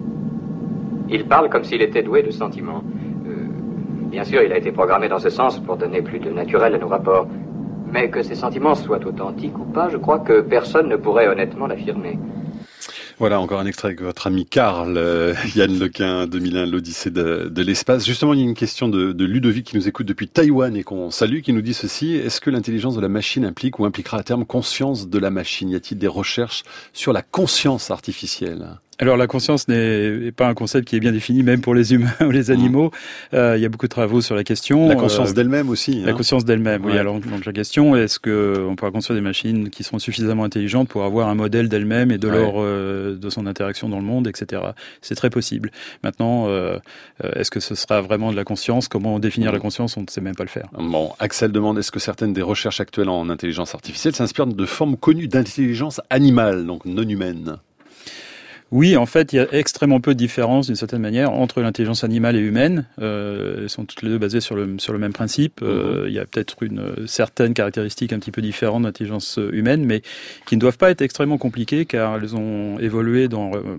Il parle comme s'il était doué de sentiments. Bien sûr, il a été programmé dans ce sens pour donner plus de naturel à nos rapports. Mais que ses sentiments soient authentiques ou pas, je crois que personne ne pourrait honnêtement l'affirmer. Voilà, encore un extrait avec votre ami Karl, Yann Lequin, 2001, l'Odyssée de l'espace. Justement, il y a une question de Ludovic qui nous écoute depuis Taïwan et qu'on salue, qui nous dit ceci. Est-ce que l'intelligence de la machine implique ou impliquera à terme conscience de la machine? Y a-t-il des recherches sur la conscience artificielle? Alors la conscience n'est pas un concept qui est bien défini, même pour les humains ou les animaux. Il y a beaucoup de travaux sur la question. La conscience d'elle-même aussi. La conscience d'elle-même, oui. Alors donc la question, est-ce que on pourra construire des machines qui seront suffisamment intelligentes pour avoir un modèle d'elle-même et de de son interaction dans le monde, etc. C'est très possible. Maintenant, est-ce que ce sera vraiment de la conscience? Comment définir la conscience? On ne sait même pas le faire. Bon, Axel demande, est-ce que certaines des recherches actuelles en intelligence artificielle s'inspirent de formes connues d'intelligence animale, donc non humaine? Oui, en fait, il y a extrêmement peu de différence, d'une certaine manière, entre l'intelligence animale et humaine. Elles sont toutes les deux basées sur le même principe. Il y a peut-être une certaine caractéristique un petit peu différente d'intelligence humaine, mais qui ne doivent pas être extrêmement compliquées, car elles ont évolué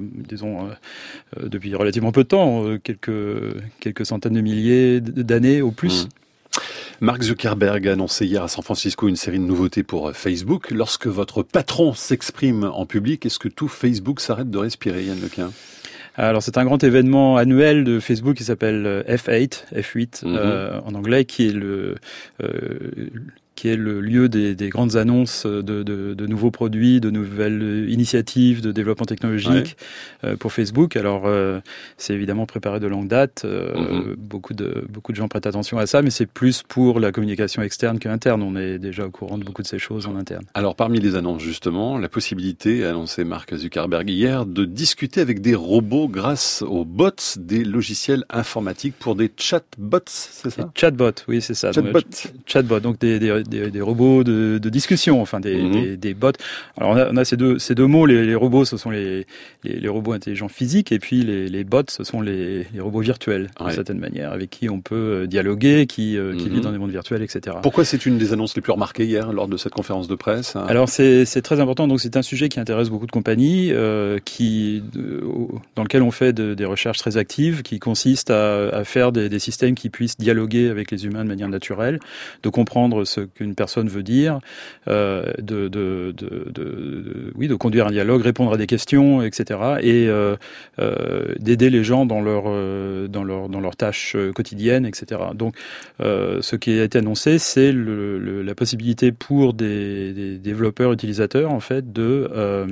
depuis relativement peu de temps, quelques centaines de milliers d'années au plus. Mark Zuckerberg a annoncé hier à San Francisco une série de nouveautés pour Facebook. Lorsque votre patron s'exprime en public, est-ce que tout Facebook s'arrête de respirer, Yann Lequin? Alors c'est un grand événement annuel de Facebook qui s'appelle F8 en anglais, qui est le lieu des grandes annonces de nouveaux produits, de nouvelles initiatives de développement technologique pour Facebook. Alors c'est évidemment préparé de longue date. Beaucoup de gens prêtent attention à ça, mais c'est plus pour la communication externe qu'interne. On est déjà au courant de beaucoup de ces choses en interne. Alors parmi les annonces justement, la possibilité, annoncé Mark Zuckerberg hier, de discuter avec des robots grâce aux bots, des logiciels informatiques pour des chatbots, c'est ça? Chatbots, oui, c'est ça. Chatbots, donc des robots de discussion, enfin des bots. Alors on a ces deux mots. Les robots, ce sont les robots intelligents physiques, et puis les bots, ce sont les robots virtuels, d'une certaine manière, avec qui on peut dialoguer, qui vivent dans des mondes virtuels, etc. Pourquoi c'est une des annonces les plus remarquées hier lors de cette conférence de presse? Alors c'est très important. Donc c'est un sujet qui intéresse beaucoup de compagnies, dans lequel on fait des recherches très actives, qui consistent à faire des systèmes qui puissent dialoguer avec les humains de manière naturelle, de comprendre ce qu'une personne veut dire, de conduire un dialogue, répondre à des questions, etc. Et d'aider les gens dans leurs tâches quotidiennes, etc. Donc, ce qui a été annoncé, c'est la possibilité pour des développeurs utilisateurs, en fait, de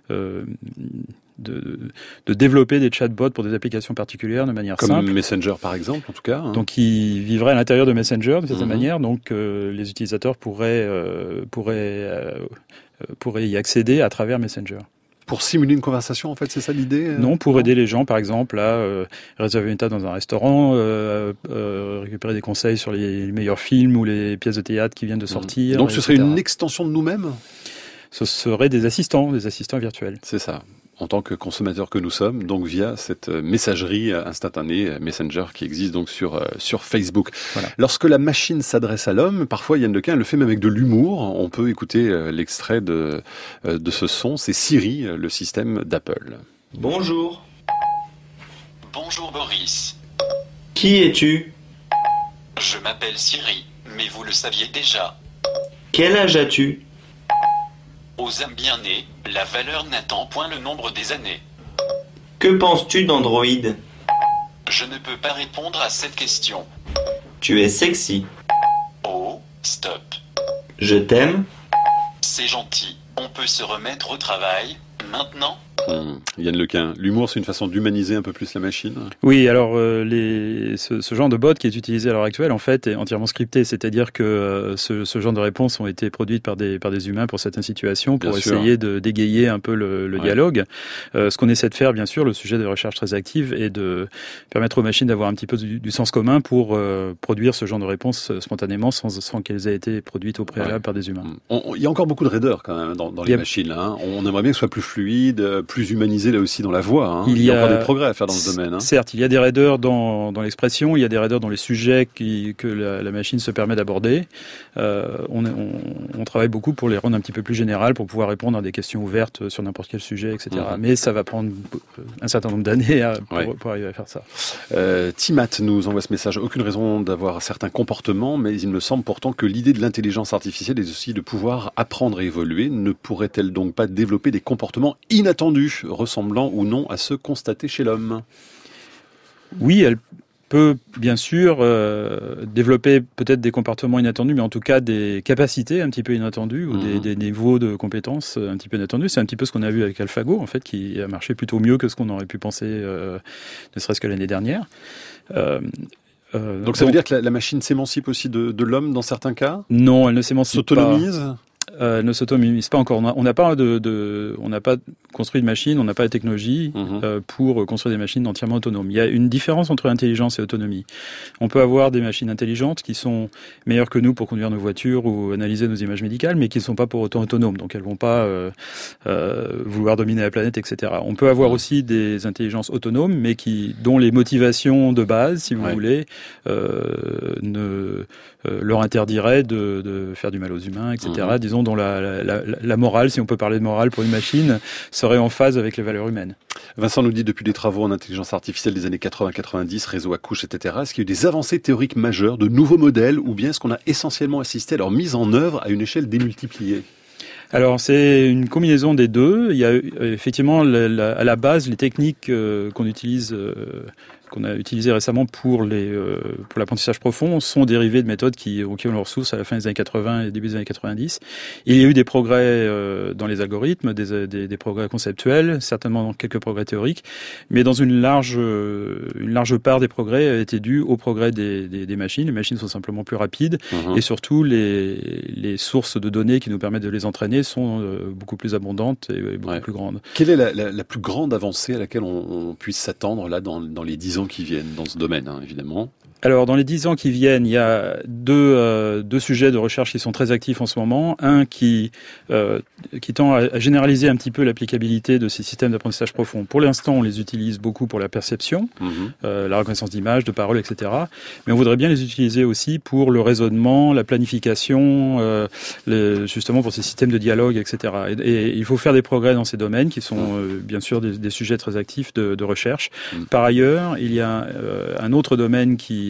développer des chatbots pour des applications particulières de manière simple. Comme Messenger par exemple, en tout cas. Donc ils vivraient à l'intérieur de Messenger de cette manière, donc les utilisateurs pourraient y accéder à travers Messenger. Pour simuler une conversation, en fait, c'est ça l'idée? Non, pour aider les gens, par exemple, à réserver une table dans un restaurant, récupérer des conseils sur les meilleurs films ou les pièces de théâtre qui viennent de sortir. Donc ce serait une extension de nous-mêmes? Ce seraient des assistants virtuels. C'est ça. En tant que consommateurs que nous sommes, donc via cette messagerie instantanée, Messenger, qui existe donc sur Facebook. Voilà. Lorsque la machine s'adresse à l'homme, parfois Yann Lequin le fait même avec de l'humour. On peut écouter l'extrait de ce son. C'est Siri, le système d'Apple. Bonjour. Bonjour Boris. Qui es-tu? Je m'appelle Siri, mais vous le saviez déjà. Quel âge as-tu? Aux âmes bien nées, la valeur n'attend point le nombre des années. Que penses-tu d'Android? Je ne peux pas répondre à cette question. Tu es sexy. Oh, stop. Je t'aime. C'est gentil. On peut se remettre au travail, maintenant? Yann Lequin, l'humour, c'est une façon d'humaniser un peu plus la machine? Oui, alors ce genre de bot qui est utilisé à l'heure actuelle, en fait, est entièrement scripté. C'est-à-dire que ce genre de réponses ont été produites par des humains pour certaines situations, pour essayer de dégayer un peu le dialogue. Ce qu'on essaie de faire, bien sûr, le sujet de recherche très active, est de permettre aux machines d'avoir un petit peu du sens commun pour produire ce genre de réponses spontanément, sans qu'elles aient été produites au préalable par des humains. Il y a encore beaucoup de raideurs quand même dans les machines. Là, hein. On aimerait bien que ce soit plus fluide, plus humanisé là aussi dans la voix. Hein. Il y a encore des progrès à faire dans ce domaine. Hein. Certes, il y a des raideurs dans l'expression, il y a des raideurs dans les sujets que la machine se permet d'aborder. On travaille beaucoup pour les rendre un petit peu plus générales, pour pouvoir répondre à des questions ouvertes sur n'importe quel sujet, etc. Mais ça va prendre un certain nombre d'années pour arriver à faire ça. Timat nous envoie ce message. Aucune raison d'avoir certains comportements, mais il me semble pourtant que l'idée de l'intelligence artificielle est aussi de pouvoir apprendre et évoluer. Ne pourrait-elle donc pas développer des comportements inattendus, ressemblant ou non à ceux constatés chez l'homme? Oui, elle peut bien sûr développer peut-être des comportements inattendus, mais en tout cas des capacités un petit peu inattendues ou des niveaux de compétences un petit peu inattendus. C'est un petit peu ce qu'on a vu avec AlphaGo, en fait, qui a marché plutôt mieux que ce qu'on aurait pu penser, ne serait-ce que l'année dernière. Donc ça veut dire que la machine s'émancipe aussi de l'homme dans certains cas? Non, elle ne s'émancipe pas. S'autonomise? Ne s'autonomise pas encore. On n'a pas construit de machine, on n'a pas de technologie pour construire des machines entièrement autonomes. Il y a une différence entre intelligence et autonomie. On peut avoir des machines intelligentes qui sont meilleures que nous pour conduire nos voitures ou analyser nos images médicales, mais qui ne sont pas pour autant autonomes. Donc elles vont pas vouloir dominer la planète, etc. On peut avoir aussi des intelligences autonomes, mais dont les motivations de base, si vous voulez, leur interdiraient de faire du mal aux humains, etc. Disons, dont la morale, si on peut parler de morale pour une machine, serait en phase avec les valeurs humaines. Vincent nous dit, depuis des travaux en intelligence artificielle des années 80-90, réseau à couches, etc., est-ce qu'il y a eu des avancées théoriques majeures, de nouveaux modèles, ou bien est-ce qu'on a essentiellement assisté à leur mise en œuvre à une échelle démultipliée? Alors c'est une combinaison des deux. Il y a effectivement à la base les techniques qu'on utilise, qu'on a utilisées récemment pour l'apprentissage profond sont dérivées de méthodes qui ont leur source à la fin des années 80 et début des années 90. Il y a eu des progrès dans les algorithmes, des progrès conceptuels, certainement quelques progrès théoriques, mais dans une large part des progrès a été due au progrès des machines. Les machines sont simplement plus rapides et surtout les sources de données qui nous permettent de les entraîner sont beaucoup plus abondantes et beaucoup plus grandes. Quelle est la plus grande avancée à laquelle on puisse s'attendre là dans les 10 ans qui viennent dans ce domaine, hein, évidemment? Alors, dans les 10 ans qui viennent, il y a deux sujets de recherche qui sont très actifs en ce moment. Un qui tend à généraliser un petit peu l'applicabilité de ces systèmes d'apprentissage profond. Pour l'instant, on les utilise beaucoup pour la perception, la reconnaissance d'images, de paroles, etc. Mais on voudrait bien les utiliser aussi pour le raisonnement, la planification, justement pour ces systèmes de dialogue, etc. Et il faut faire des progrès dans ces domaines qui sont bien sûr des sujets très actifs de recherche. Par ailleurs, il y a un autre domaine qui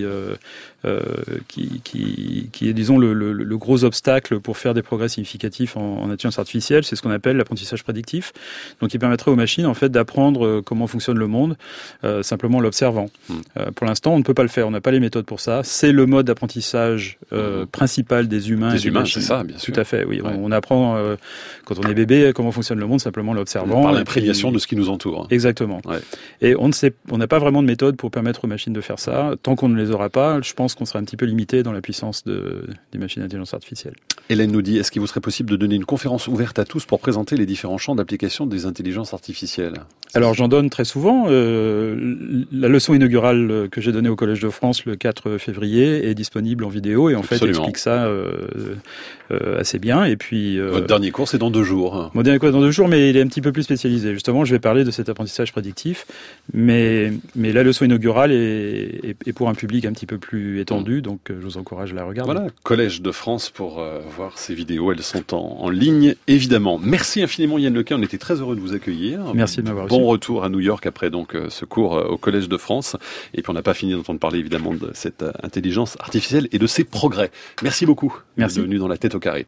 est, disons, le gros obstacle pour faire des progrès significatifs en intelligence artificielle, c'est ce qu'on appelle l'apprentissage prédictif. Donc, il permettrait aux machines, en fait, d'apprendre comment fonctionne le monde, simplement en l'observant. Pour l'instant, on ne peut pas le faire, on n'a pas les méthodes pour ça. C'est le mode d'apprentissage principal des humains. Des humains, c'est ça, bien sûr. Tout à fait, oui. Ouais. On apprend, quand on est bébé, comment fonctionne le monde, simplement en l'observant. Par l'imprégnation de ce qui nous entoure. Exactement. Ouais. Et on n'a pas vraiment de méthode pour permettre aux machines de faire ça. Tant qu'on ne les aura pas, je pense qu'on sera un petit peu limité dans la puissance des machines d'intelligence artificielle. Hélène nous dit, est-ce qu'il vous serait possible de donner une conférence ouverte à tous pour présenter les différents champs d'application des intelligences artificielles? Alors j'en donne très souvent. La leçon inaugurale que j'ai donnée au Collège de France le 4 février est disponible en vidéo et en fait explique ça assez bien. Et puis votre dernier cours c'est dans 2 jours. Mon dernier cours est dans 2 jours, mais il est un petit peu plus spécialisé. Justement, je vais parler de cet apprentissage prédictif, mais la leçon inaugurale est pour un public un petit peu plus étendu, donc je vous encourage à la regarder. Voilà, Collège de France pour voir ces vidéos, elles sont en ligne évidemment. Merci infiniment Yann Lequin, on était très heureux de vous accueillir. Merci de m'avoir reçu. Bon retour à New York après donc ce cours au Collège de France, et puis on n'a pas fini d'entendre parler évidemment de cette intelligence artificielle et de ses progrès. Merci beaucoup. Merci. Bienvenue dans la tête au carré.